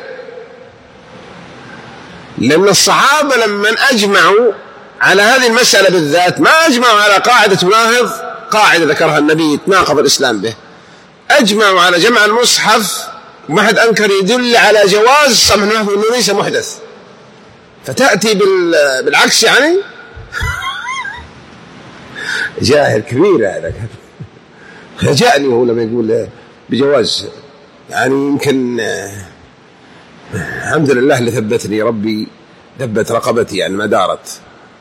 لأن الصحابة لما أجمعوا على هذه المسألة بالذات ما أجمعوا على قاعدة تناهض قاعدة ذكرها النبي تناقض الإسلام به، أجمعوا على جمع المصحف، ما حد أنكر يدل على جواز سمح نحو أنه ليس محدث، فتأتي بالعكس يعني جاهل كبير هذا. فجاءني هو لما يقول بجواز، يعني يمكن الحمد لله اللي ثبتني ربي، ثبت رقبتي يعني ما دارت.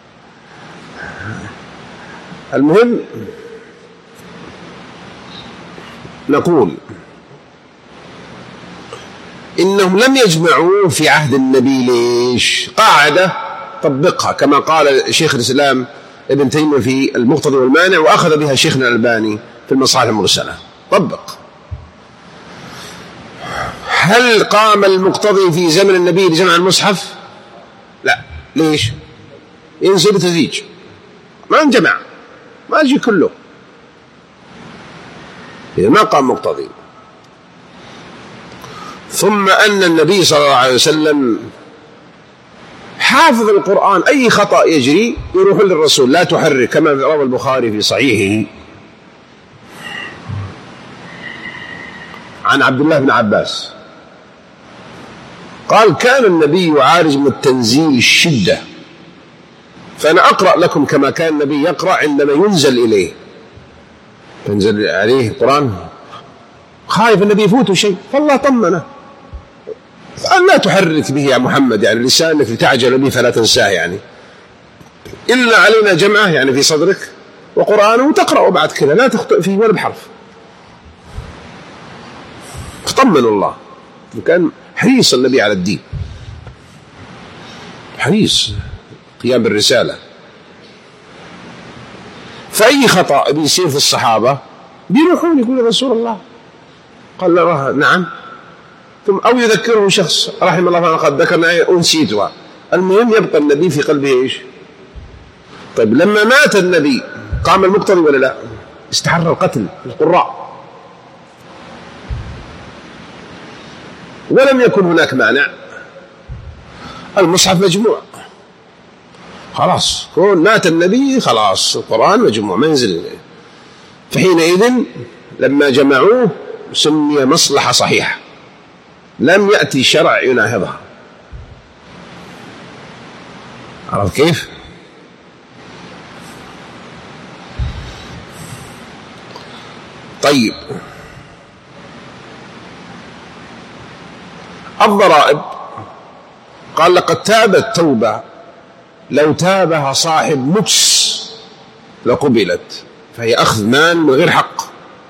المهم نقول إنهم لم يجمعوا في عهد النبي، ليش؟ قاعدة طبقها كما قال شيخ الإسلام ابن تيمية في المقتضي والمانع، وأخذ بها شيخنا الألباني في المصالح المرسلة، طبق. هل قام المقتضي في زمن النبي لجمع المصحف؟ لا. ليش؟ ينزل تزيج، ما انجمع، ما يجي كله، إذا ما قام مقتضي. ثم أن النبي صلى الله عليه وسلم حافظ القرآن، أي خطأ يجري يروح للرسول، لا تحرك، كما روى البخاري في صحيحه عن عبد الله بن عباس قال كان النبي يعالج من التنزيل الشدة، فأنا أقرأ لكم كما كان النبي يقرأ عندما ينزل إليه، تنزل عليه القرآن، خايف النبي يفوته شيء فالله طمنه قال لا تحرك به يا محمد، يعني لسانك لتعجل به فلا تنساه، يعني إلا علينا جمعه يعني في صدرك وقرآنه وتقرأه بعد كذا لا تخطئ فيه ولا بحرف. فطمنوا الله، وكان حريص النبي على الدين، حريص قيام بالرسالة. فأي خطأ بيصير في الصحابة بيروحون يقول رسول الله، قال له نعم، ثم أو يذكره شخص رحم الله فأنا قد ذكرنا أنسيتها، المهم يبقى النبي في قلبه إيش. طيب لما مات النبي قام المقتضي ولا لا؟ استحر القتل القراء، ولم يكن هناك مانع، المصحف مجموع، خلاص كون مات النبي خلاص القرآن مجموع ما ينزل. فحينئذ لما جمعوه سمي مصلحة صحيحة، لم يأتي شرع يناهضها. عرفت كيف؟ طيب الضرائب قال لقد تابت توبة لو تابها صاحب مكس لقبلت، فهي أخذ مال من غير حق.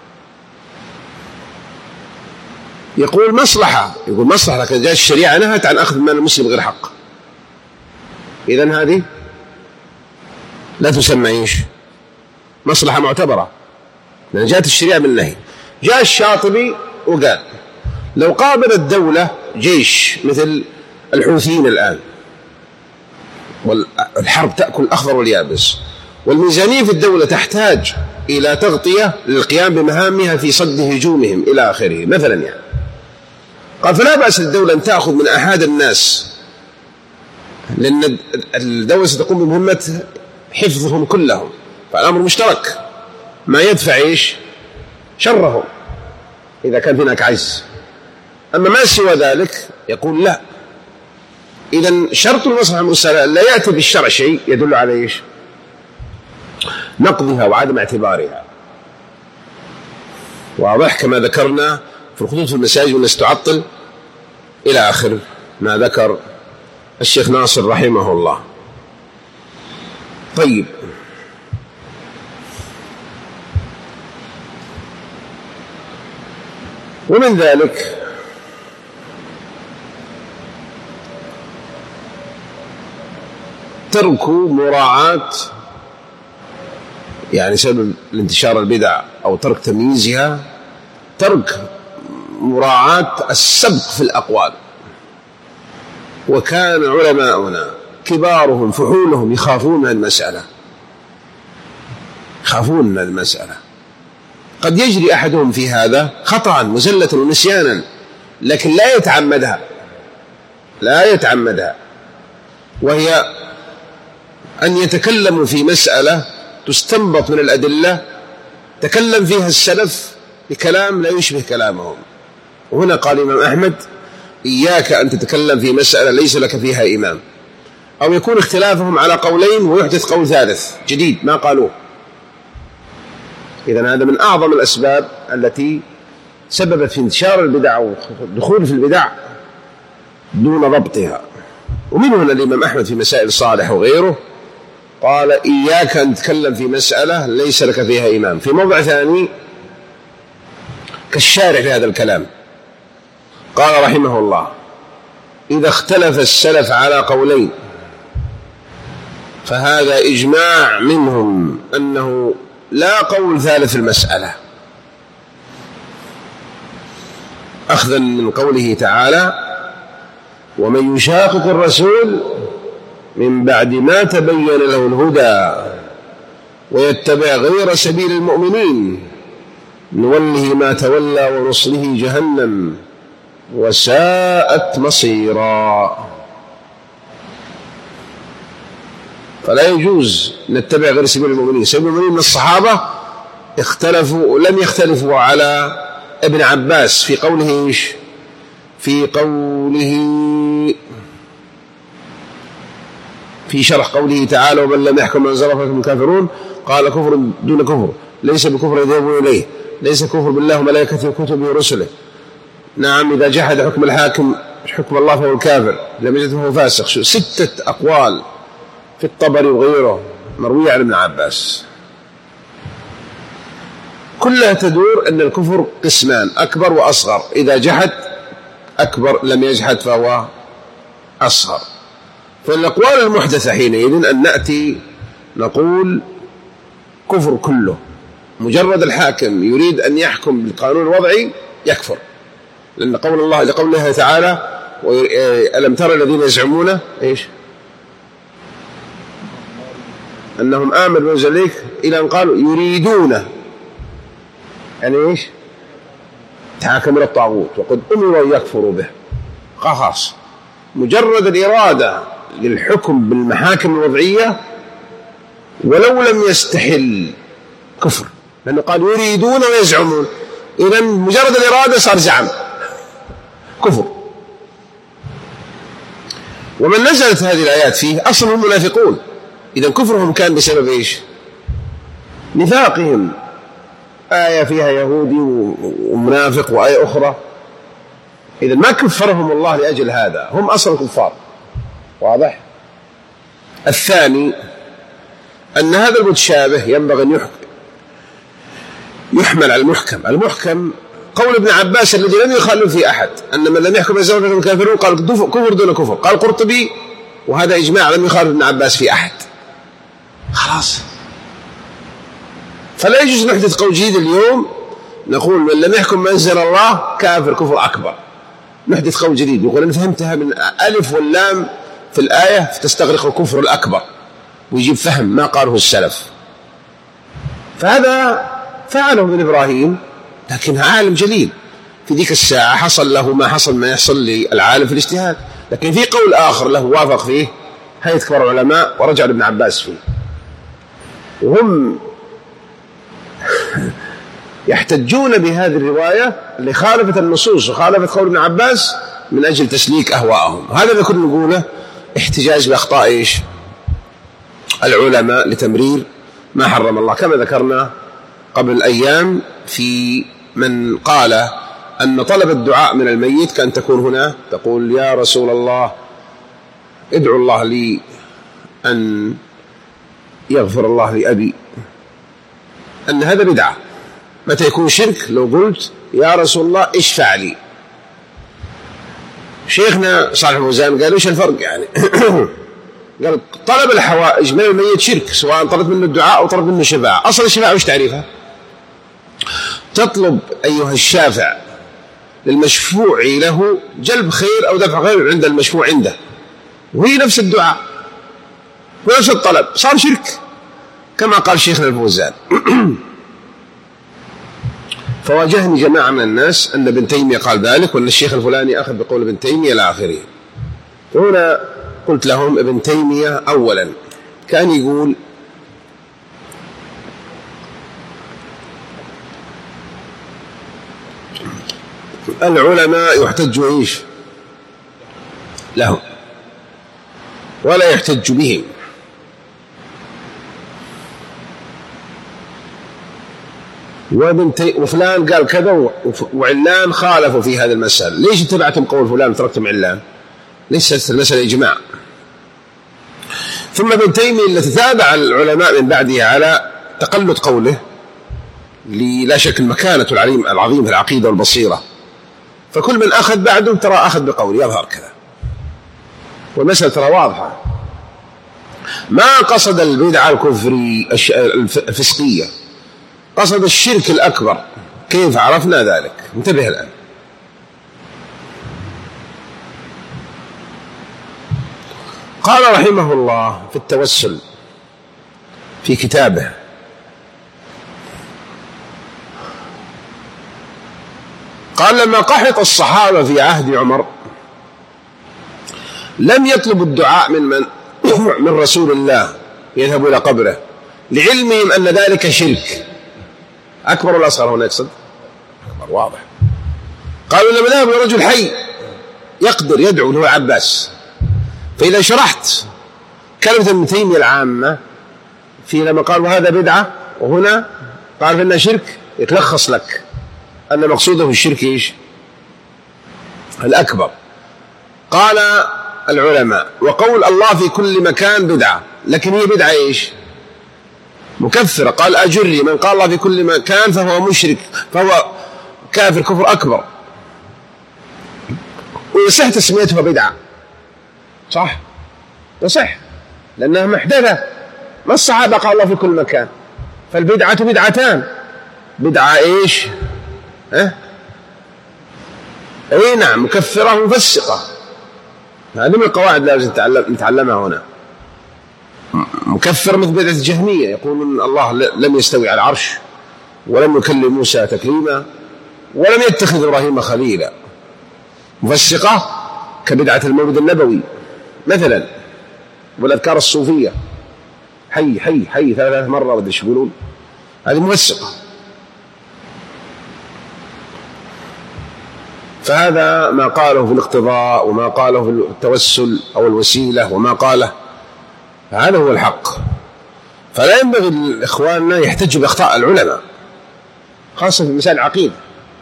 يقول مصلحة، يقول مصلحة، لكن جاء الشريعة نهت عن أخذ مال المسلم غير حق، إذن هذه لا تسمى إيش؟ مصلحة معتبرة، لأن جاءت الشريعة بالنهي. جاء الشاطبي وقال لو قابل الدولة جيش مثل الحوثيين الآن والحرب تأكل الأخضر واليابس، والميزانية في الدولة تحتاج إلى تغطية للقيام بمهامها في صد هجومهم إلى آخره مثلا، يعني قال فلا بأس للدولة أن تأخذ من أحد الناس، لأن الدولة ستقوم بمهمة حفظهم كلهم، فالأمر مشترك، ما يدفع إيش شرهم إذا كان هناك عجز. أما ما سوى ذلك يقول لا. إذن شرط المصلحة المرسلة لا يأتي بالشرع شيء يدل على إيش نقضها وعدم اعتبارها. واضح؟ كما ذكرنا في الخطوط في المساجد والناس تعطل إلى آخر ما ذكر الشيخ ناصر رحمه الله. طيب، ومن ذلك ترك مراعاة، يعني سبب الانتشار البدع أو ترك تمييزها، ترك مراعاة السبق في الأقوال. وكان علماؤنا كبارهم فحولهم يخافون من المسألة، يخافون من المسألة. قد يجري أحدهم في هذا خطأ مزلة ونسيانا، لكن لا يتعمدها، وهي أن يتكلم في مسألة تستنبط من الأدلة تكلم فيها السلف بكلام لا يشبه كلامهم. وهنا قال الإمام أحمد: إياك أن تتكلم في مسألة ليس لك فيها إمام، أو يكون اختلافهم على قولين ويحدث قول ثالث جديد ما قالوه. إذن هذا من أعظم الأسباب التي سببت في انتشار البدع والدخول في البدع دون ضبطها. ومن هنا الإمام أحمد في مسائل صالح وغيره قال: إياك أن تتكلم في مسألة ليس لك فيها إمام. في موضع ثاني كالشارع في هذا الكلام قال رحمه الله: إذا اختلف السلف على قولين فهذا إجماع منهم أنه لا قول ثالث في المسألة، أخذا من قوله تعالى: ومن يشاقق الرسول من بعد ما تبين له الهدى ويتبع غير سبيل المؤمنين نوله ما تولى ونصله جهنم وساءت مصيرا. فلا يجوز نتبع غير سبيل المؤمنين. سبيل المؤمنين من الصحابة اختلفوا، لم يختلفوا على ابن عباس في قوله إيش؟ في قوله في شرح قوله تعالى: ومن لم يحكم بما أنزل الله فهم الكافرون. قال: كفر دون كفر، ليس بكفر يذهبون إليه، ليس كفر بالله وملائكته وكتبه ورسله. نعم، إذا جحد حكم الحاكم حكم الله فهو الكافر، لم يجد فهو فاسق. 6 أقوال في الطبري وغيره مروية عن ابن عباس، كلها تدور أن الكفر قسمان: أكبر وأصغر. إذا جحد أكبر، لم يجحد فهو أصغر. فالأقوال المحدثة حينئذ أن نأتي نقول كفر كله، مجرد الحاكم يريد أن يحكم بالقانون الوضعي يكفر، لأن قول الله لقوله تعالى: ألم ترى الذين يزعمون إيش؟ أنهم آمنوا بما أنزل إليك إلى أن قالوا يريدون، يعني إيش؟ تحاكم إلى الطاغوت وقد أمروا أن يكفروا به. خلاص، مجرد الإرادة للحكم بالمحاكم الوضعية ولو لم يستحل كفر، لأنه قال يريدون ويزعمون، إذن مجرد الإرادة صار زعم كفر. ومن نزلت هذه الآيات فيه أصلهم منافقون، إذن كفرهم كان بسبب إيش؟ نفاقهم. آية فيها يهودي ومنافق وآية أخرى، إذن ما كفرهم الله لأجل هذا، هم أصلا كفار. واضح؟ الثاني أن هذا المتشابه ينبغي أن يحمل على المحكم. المحكم قول ابن عباس الذي لم يخالف في أحد أن من لم يحكم بما أنزل الله فهم الكافرون، قال كفر دون كفر. قال القرطبي وهذا إجماع لم يخالف ابن عباس في أحد. خلاص، فلا يجوز نحدث قول جديد اليوم نقول من لم يحكم بما أنزل الله كافر كفر أكبر، نحدث قول جديد يقول أنا فهمتها من ألف واللام في الآية فتستغرق الكفر الأكبر، ويجيب فهم ما قاله السلف. فهذا فعله ابن إبراهيم، لكن عالم جليل في ذيك الساعة حصل له ما حصل ما يحصل للعالم في الاجتهاد. لكن في قول آخر له وافق فيه هيئة كبار العلماء ورجع لابن عباس فيه، وهم يحتجون بهذه الرواية اللي خالفت النصوص وخالفت قول ابن عباس من أجل تسليك أهواءهم. هذا اللي كنا نقوله احتجاج بأخطاء إيش؟ العلماء لتمرير ما حرم الله، كما ذكرنا قبل أيام في من قال أن طلب الدعاء من الميت كأن تكون هنا تقول يا رسول الله ادعو الله لي أن يغفر الله لأبي، أن هذا بدعة. متى يكون شرك؟ لو قلت يا رسول الله اشفع لي. شيخنا صالح الفوزان قال ايش الفرق يعني؟ قال طلب الحوائج من الميت شرك، سواء طلب منه الدعاء أو طلب منه الشفاعة. أصل الشفاعة وش تعريفها؟ تطلب أيها الشافع للمشفوع له جلب خير أو دفع خير عند المشفوع عنده، وهي نفس الدعاء ونفس الطلب، صار شرك كما قال شيخنا الفوزان. فواجهني جماعة من الناس أن ابن تيمية قال ذلك، وأن الشيخ الفلاني أخذ بقول ابن تيمية إلى آخره. فهنا قلت لهم ابن تيمية أولا كان يقول العلماء يحتج إيش لهم ولا يحتج بهم، وفلان قال كذا وعلان خالفوا في هذا المسألة، ليش اتبعتم قول فلان وتركتم علان؟ ليست المسألة إجماع. ثم ابن تيمية اللي تتابع العلماء من بعده على تقلد قوله لا شك المكانة العظيم في العقيدة والبصيرة، فكل من أخذ بعده ترى أخذ بقوله يظهر كذا، والمسألة ترى واضحة. ما قصد البدعة الكفري الفسقية، قصد الشرك الأكبر. كيف عرفنا ذلك؟ انتبه الآن. قال رحمه الله في التوسل في كتابه قال لما قحط الصحابة في عهد عمر لم يطلبوا الدعاء من رسول الله يذهبوا إلى قبره، لعلمهم أن ذلك شرك أكبر ولا أصغر؟ هنا يقصد أكبر، واضح. قالوا لما ذهب رجل حي يقدر يدعو له عباس. فإذا شرحت كلمة ابن تيمية العامة في لما قال وهذا بدعة وهنا قال فإنه شرك، يتلخص لك أن مقصوده في الشرك إيش؟ الأكبر. قال العلماء وقول الله في كل مكان بدعة، لكن هي بدعة إيش؟ مكفرة. قال أجري من قال الله في كل مكان فهو مشرك، فهو كافر كفر أكبر، ويصح تسميتها بدعة، صح؟ يصح لأنها محدثة، ما الصحابة قال الله في كل مكان. فالبدعة بدعتان، بدعة إيش؟ أي نعم، مكفرة ومفسقة. هذه من القواعد لازم نتعلمها هنا. مكفر مثل بدعة الجهمية، يقولون الله لم يستوي على العرش ولم يكلم موسى تكليما ولم يتخذ إبراهيم خليلا. مفسقة كبدعة المولد النبوي مثلا، والأذكار الصوفية حي حي حي 3 مرة ودي يقولون، هذه مفسقة. فهذا ما قاله في الاقتضاء وما قاله في التوسل أو الوسيلة وما قاله، هذا هو الحق. فلا ينبغي الإخواننا يحتجوا بأخطاء العلماء خاصة في مسائل العقيدة.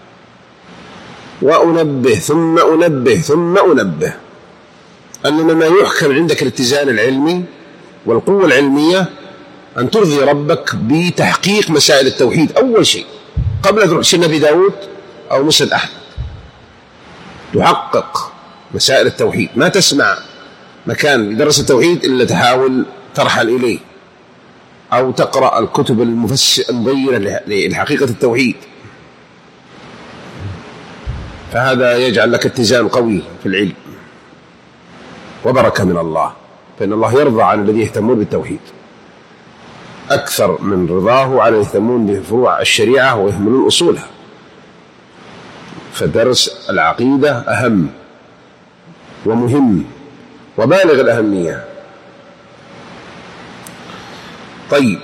وأنبه ثم أنبه ثم أنبه أن مما يحكم عندك الاتزان العلمي والقوة العلمية أن ترضي ربك بتحقيق مسائل التوحيد أول شيء، قبل أن تروح سنة نبي داود أو مسند أحمد. تحقق مسائل التوحيد، ما تسمع مكان يدرس التوحيد إلا تحاول ترحل إليه أو تقرأ الكتب المبينة لحقيقة التوحيد، فهذا يجعل لك اتزان قوي في العلم وبركة من الله. فإن الله يرضى عن الذين يهتمون بالتوحيد أكثر من رضاه عن يهتمون بفروع الشريعة ويهملون أصولها. فدرس العقيدة أهم ومهم وبالغ الأهمية. طيب،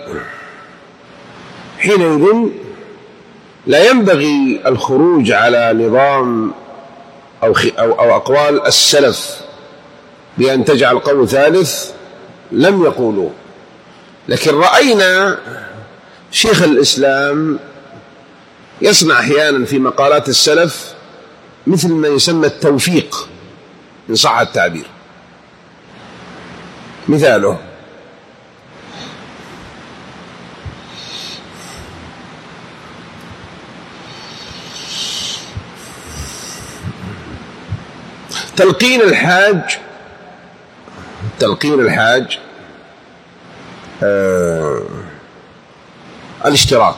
حينئذ لا ينبغي الخروج على نظام أو أقوال السلف بأن تجعل قول ثالث لم يقولوا. لكن رأينا شيخ الإسلام يصنع أحيانا في مقالات السلف مثل ما يسمى التوفيق إن صح التعبير. مثاله: تلقين الحاج الاشتراط.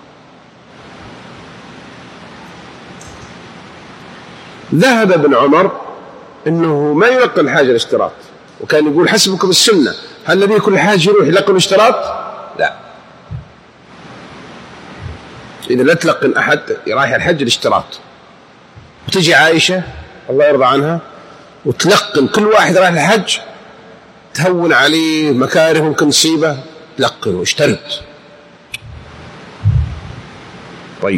ذهب ابن عمر انه ما يلقن الحاج الاشتراط، وكان يقول حسبكم السنة، هل الذي كل حاج يروح يلقن الاشتراط؟ لا، إذا لا تلقن أحد رايح الحج الاشتراط. وتجي عائشة الله يرضى عنها وتلقن كل واحد رايح الحج، تهون عليه مكاره ممكن نصيبه، تلقن واشترط. طيب،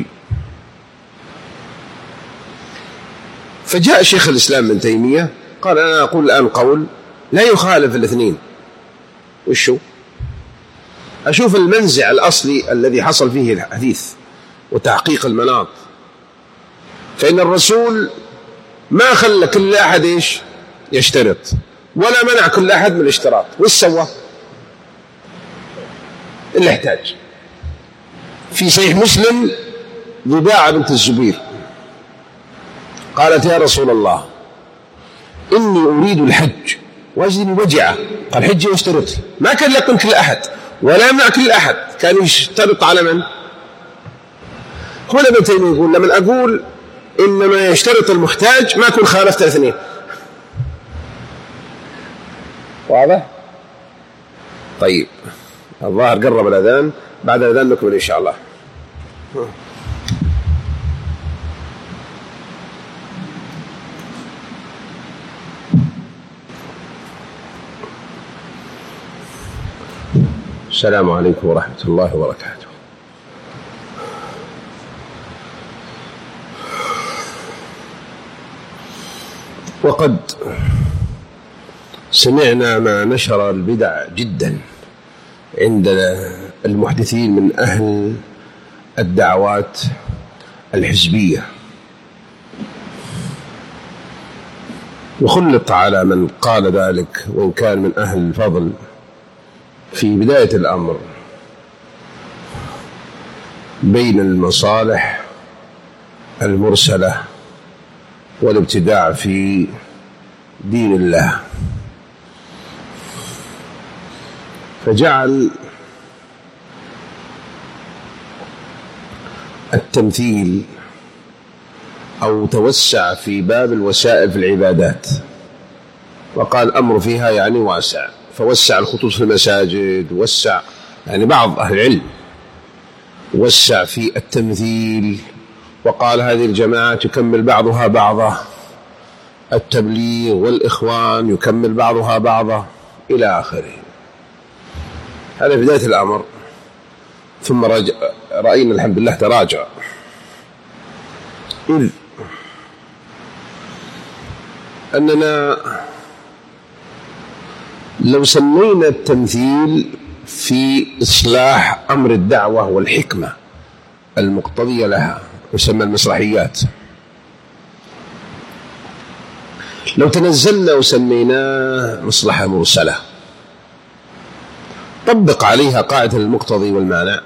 فجاء شيخ الإسلام ابن تيمية قال: أنا أقول الآن قول لا يخالف الاثنين. وشو؟ أشوف المنزع الأصلي الذي حصل فيه الحديث وتحقيق المناط، فإن الرسول ما خلى كل أحد إيش يشترط، ولا منع كل أحد من الاشتراط. وش سوى؟ اللي احتاج. في صحيح مسلم ضباعة بنت الزبير قالت: يا رسول الله، إني أريد الحج واجدني وجعة. قال: حجي واشترط. ما كان يلقن كل أحد ولا يمنع كل أحد، كان يشترط على من؟ هنا ابن تيمية يقول: لمن أقول إنما يشترط المحتاج ما أكون خالفت الاثنين. واضح؟ طيب، الظاهر قرب الأذان، بعد الأذان نكمل إن شاء الله. السلام عليكم ورحمة الله وبركاته. وقد سمعنا ما نشر البدع جدا عند المحدثين من أهل الدعوات الحزبية، وخلط على من قال ذلك وإن كان من أهل الفضل في بداية الأمر بين المصالح المرسلة والابتداع في دين الله، فجعل التمثيل أو توسع في باب الوسائل في العبادات، وقال الأمر فيها يعني واسع، فوسع الخطوط في المساجد، وسع يعني بعض أهل العلم وسع في التمثيل، وقال هذه الجماعة يكمل بعضها بعضا، التبليغ والإخوان يكمل بعضها بعضا إلى آخره. هذا بداية الأمر. ثم رأينا الحمد لله تراجع، إذ أننا لو سمينا التمثيل في إصلاح أمر الدعوة والحكمة المقتضية لها يسمى المسرحيات، لو تنزلنا وسميناه مصلحة مرسلة طبق عليها قاعدة المقتضي والمانع،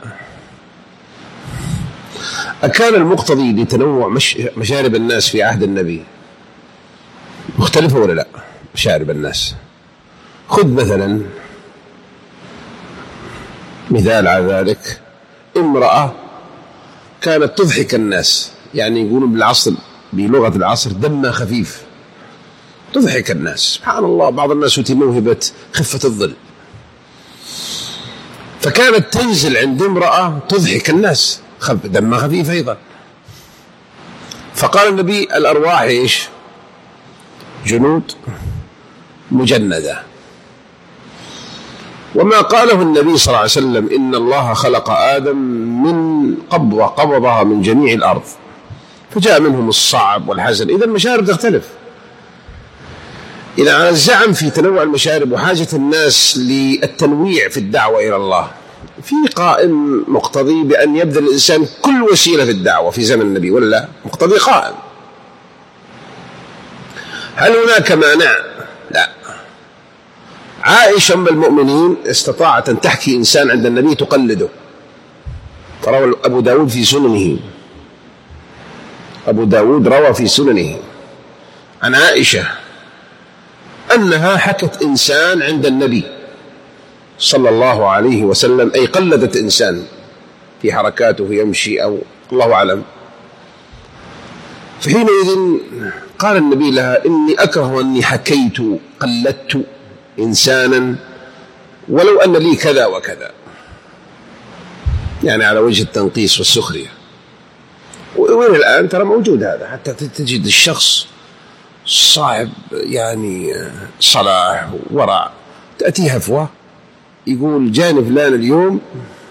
أكان المقتضي لتنوع مشارب الناس في عهد النبي مختلفة ولا لا؟ مشارب الناس، خذ مثلا مثال على ذلك، امرأة كانت تضحك الناس، يعني يقولون بالعصر بلغة العصر دمها خفيف، تضحك الناس. سبحان الله، بعض الناس يؤتي موهبة خفة الظل، فكانت تنزل عند امرأة تضحك الناس دمها خفيف أيضا، فقال النبي الأرواح إيش؟ جنود مجندة. وما قاله النبي صلى الله عليه وسلم إن الله خلق آدم من قبضة قبضها من جميع الأرض فجاء منهم الصعب والحزن، إذا المشارب تختلف. إذا على الزعم في تنوع المشارب وحاجة الناس للتنويع في الدعوة إلى الله في قائم مقتضي بأن يبذل الإنسان كل وسيلة في الدعوة في زمن النبي ولا لا؟ مقتضي قائم. هل هناك مانع؟ لا. عائشة أم المؤمنين استطاعت أن تحكي إنسان عند النبي تقلده، روى أبو داود في سننه، أبو داود روى في سننه عن عائشة أنها حكت إنسان عند النبي صلى الله عليه وسلم، أي قلدت إنسان في حركاته يمشي أو الله أعلم. فحينئذ قال النبي لها: إني أكره أني حكيت قلدت إنسانا ولو أن لي كذا وكذا، يعني على وجه التنقيص والسخرية. وين الآن ترى موجود هذا، حتى تجد الشخص صاحب يعني صلاح وورع، تأتيه هفوة يقول جاني فلان اليوم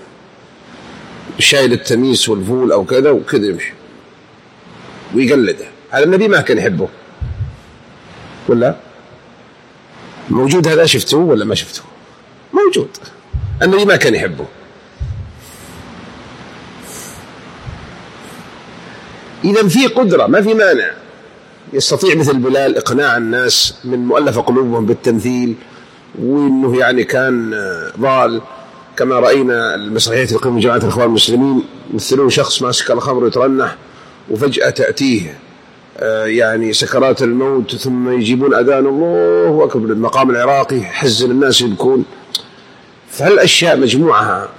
شايل التميس والفول أو كذا وكذا، يمشي ويقلده. هذا النبي ما كان يحبه ولا موجود؟ هذا شفتوه ولا ما شفتوه؟ موجود. النبي ما كان يحبه. إذا في قدرة، ما في مانع، يستطيع مثل بلال إقناع الناس من مؤلف قلوبهم بالتمثيل، وإنه يعني كان ضال، كما رأينا المسرحيات القيم من جماعة الإخوان المسلمين يمثلون شخص ماسك الخمر يترنح وفجأة تأتيه يعني سكرات الموت، ثم يجيبون أذان الله أكبر المقام العراقي، حزن الناس يبكون. فهالأشياء مجموعها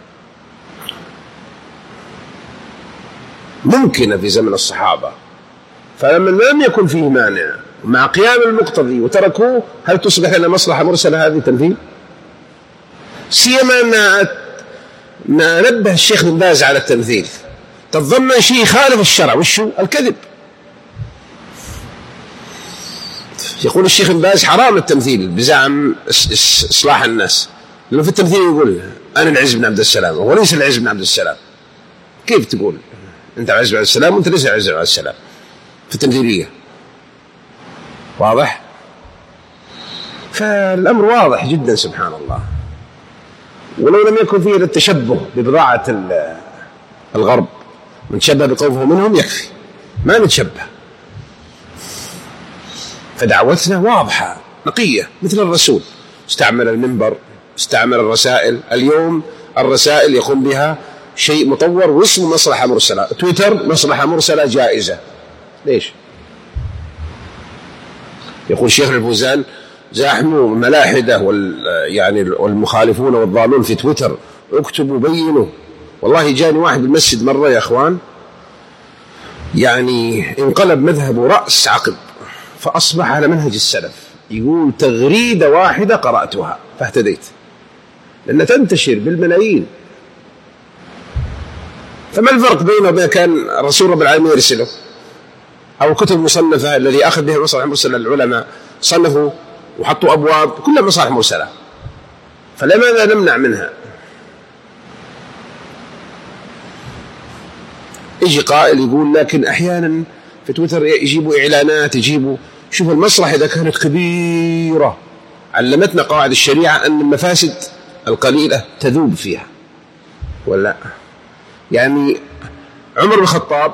ممكنة في زمن الصحابة، فلما لم يكن فيه مانع مع قيام المقتضي وتركوه، هل تصبح لنا مصلحة مرسلة هذه تنفيذ؟ سيما ما نبه الشيخ بن باز على التمثيل، تتضمن شيء خالف الشرع، وشو؟ الكذب. يقول الشيخ بن باز حرام التمثيل بزعم إصلاح الناس، لأنه في التمثيل يقول أنا العز بن عبد السلام وهو ليس العز بن عبد السلام. كيف تقول أنت العز بن عبد السلام وأنت ليس العز بن عبد السلام في التمثيلية؟ واضح؟ فالأمر واضح جدا سبحان الله. ولو لم يكن فيه التشبه ببضاعة الغرب، من شبه بقومه منهم يكفي، ما نتشبه. فدعوتنا واضحة نقية مثل الرسول، استعمل المنبر، استعمل الرسائل. اليوم الرسائل يقوم بها شيء مطور واسمه مصلحة مرسلة. تويتر مصلحة مرسلة جائزة. ليش؟ يقول الشيخ الفوزان: زاحموا الملاحدة يعني والمخالفون والضالون في تويتر، اكتبوا بينوا. والله جاني واحد بالمسجد مرة يا أخوان، يعني انقلب مذهبه رأس عقب، فأصبح على منهج السلف. يقول تغريدة واحدة قرأتها فاهتديت، لأنها تنتشر بالملايين. فما الفرق بينه وبين كان الرسول رب العالمين يرسله، أو كتب مصنفة الذي أخذ بها المصالح المرسلة العلماء صنفوا وحطوا أبواب كلها مصالح مرسلة، فلماذا نمنع منها؟ يجي قائل يقول لكن أحيانا في تويتر يجيبوا إعلانات، يجيبوا. شوف المصلحة إذا كانت كبيرة، علمتنا قواعد الشريعة أن المفاسد القليلة تذوب فيها ولا. يعني عمر بن الخطاب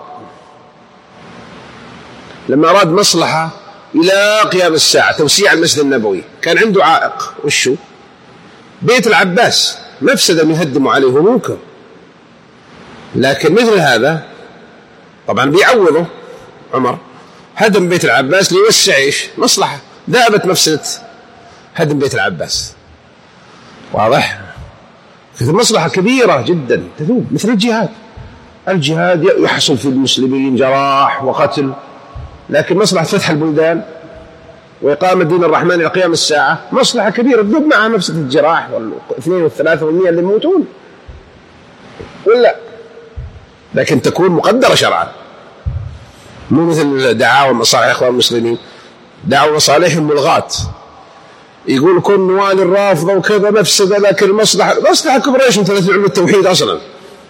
لما أراد مصلحة إلى قيام الساعة توسيع المسجد النبوي، كان عنده عائق، وشو؟ بيت العباس، مفسدة يهدموا عليه منكر. لكن مثل هذا طبعا بيعوضه عمر، هدم بيت العباس ليوسع إيش؟ مصلحة. ذهبت مفسدة هدم بيت العباس. واضح؟ كانت مصلحة كبيرة جدا تذوب، مثل الجهاد. الجهاد يحصل في المسلمين جراح وقتل، لكن مصلحة فتح البلدان وإقامة دين الرحمن إلى قيام الساعة مصلحة كبيرة تذوب معها مفسدة الجراح والاثنين والثلاثة والمئة اللي يموتون ولا. لكن تكون مقدرة شرعا، مو مثل دعاوى مصالح الإخوان المسلمين، دعوى مصالحهم ملغاة. يقول كن نوال الرافضة وكذا مفسدة، لكن المصلحة كبرى. ايش انت تدعون التوحيد اصلا؟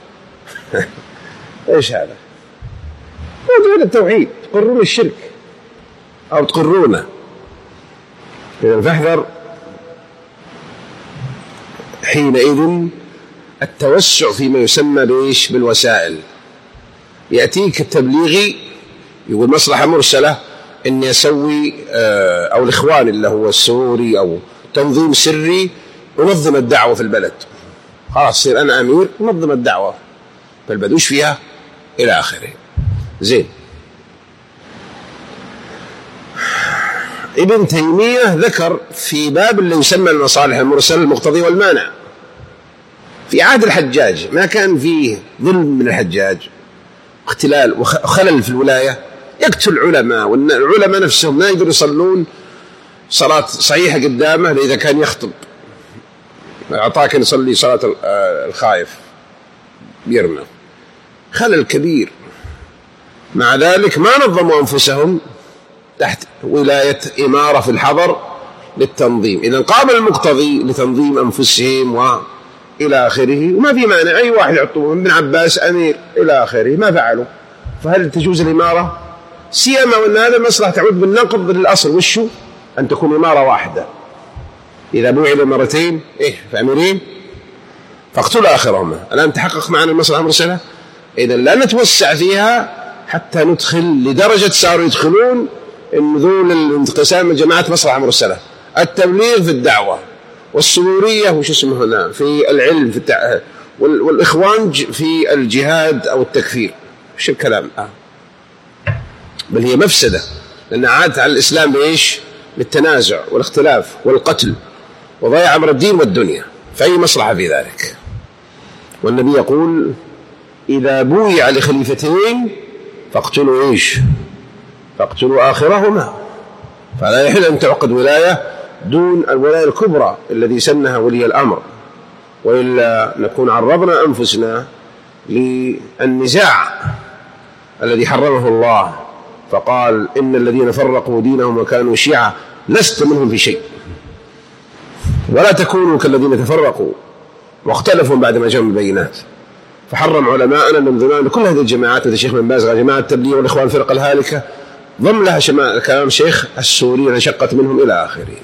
ايش هذا؟ تدعون التوحيد، تقرون الشرك او تقرونه. اذا فاحذر حينئذ التوسع فيما يسمى بإيش؟ بالوسائل. يأتيك التبليغي يقول مصلحة مرسلة إني أسوي أو الإخوان اللي هو السوري أو تنظيم سري أنظم الدعوة في البلد، خلاص صير أنا أمير أنظم الدعوة في البلد وش فيها إلى آخره. زين. ابن تيمية ذكر في باب اللي يسمى المصالح المرسلة المقتضي والمانع. في عهد الحجاج ما كان فيه ظلم من الحجاج، اختلال وخلل في الولاية، يقتل العلماء، والعلماء نفسهم ما يقدروا يصلون صلاة صحيحة قدامه إذا كان يخطب. أعطاك يصلي صلاة الخائف يرمى، خلل كبير. مع ذلك ما نظموا أنفسهم تحت ولاية إمارة في الحضر للتنظيم. إذن قام المقتضي لتنظيم أنفسهم وإلى آخره، وما في مانع أي واحد يعطوه ابن عباس أمير إلى آخره، ما فعلوا. فهل تجوز الإمارة؟ سيما وأن هذا المصلحة تعود بالنقض للأصل، وشو؟ أن تكون إمارة واحدة. إذا بوعي مرتين فأميرين فاقتلوا آخرهما. الآن تحقق معنا المصلحة المرسلة. إذن لا نتوسع فيها حتى ندخل لدرجة صاروا يدخلون النذول الانقسام الجماعة مصلحة مرسلة، التبليغ في الدعوة، والسرورية وش اسمه هنا في العلم في والإخوانج في الجهاد أو التكفير. وش الكلام؟ بل هي مفسدة، لأن عادت على الإسلام بإيش؟ للتنازع والاختلاف والقتل وضياع أمر الدين والدنيا، فأي مصلحة في ذلك؟ والنبي يقول إذا بويع لخليفتين فاقتلوا إيش؟ فاقتلوا آخرهما. فلا يحل أن تعقد ولاية دون الولاية الكبرى الذي سنها ولي الأمر، وإلا نكون عرضنا أنفسنا للنزاع الذي حرمه الله، فقال إن الذين فرقوا دينهم وكانوا شيعا لست منهم في شيء، ولا تكونوا كالذين تفرقوا واختلفوا بعد ما جاءهم البينات. فحرم علماءنا الانضمام لكل هذه الجماعات، مثل الشيخ بن باز جماعة التبليغ والإخوان الفرقة الهالكة، ضم لها كلام شيخ السوري انشقت منهم إلى آخره.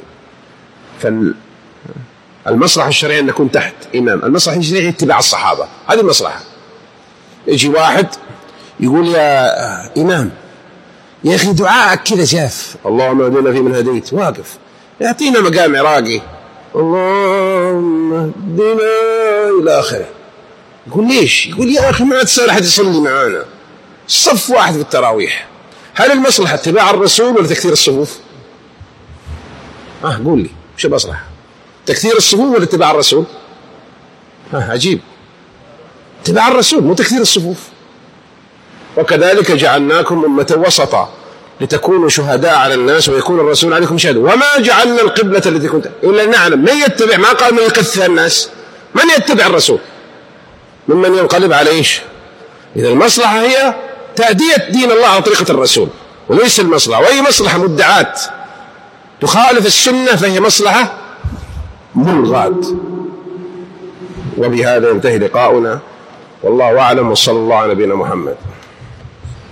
فالمصلحة الشرعية أن نكون تحت إمام، المصلحة الشرعية اتباع الصحابة، هذه المصلحة. يجي واحد يقول يا إمام يا أخي دعاءك كذا جاف، اللهم اهدنا فيمن هديت، واقف يعطينا مقام عراقي اللهم اهدنا إلى آخره. يقول ليش؟ يقول يا أخي ما تسأل أحد يصلي معانا، صف واحد في التراويح. هل المصلحة اتباع الرسول ولا تكثير الصفوف؟ قول لي وش المصلحة؟ تكثير الصفوف ولا اتباع الرسول؟ عجيب، اتباع الرسول مو تكثير الصفوف. وكذلك جعلناكم أمة وسطا لتكونوا شهداء على الناس ويكون الرسول عليكم شهيدا وما جعلنا القبلة التي كنت إلا نعلم من يتبع، ما قال من يكثر الناس، من يتبع الرسول ممن ينقلب على إيش. إذا المصلحة هي تأدية دين الله على طريقة الرسول، وليس المصلحة. وأي مصلحة مدعاة تخالف السنة فهي مصلحة ملغاة. وبهذا ينتهي لقاؤنا، والله أعلم، وصلى الله على نبينا محمد.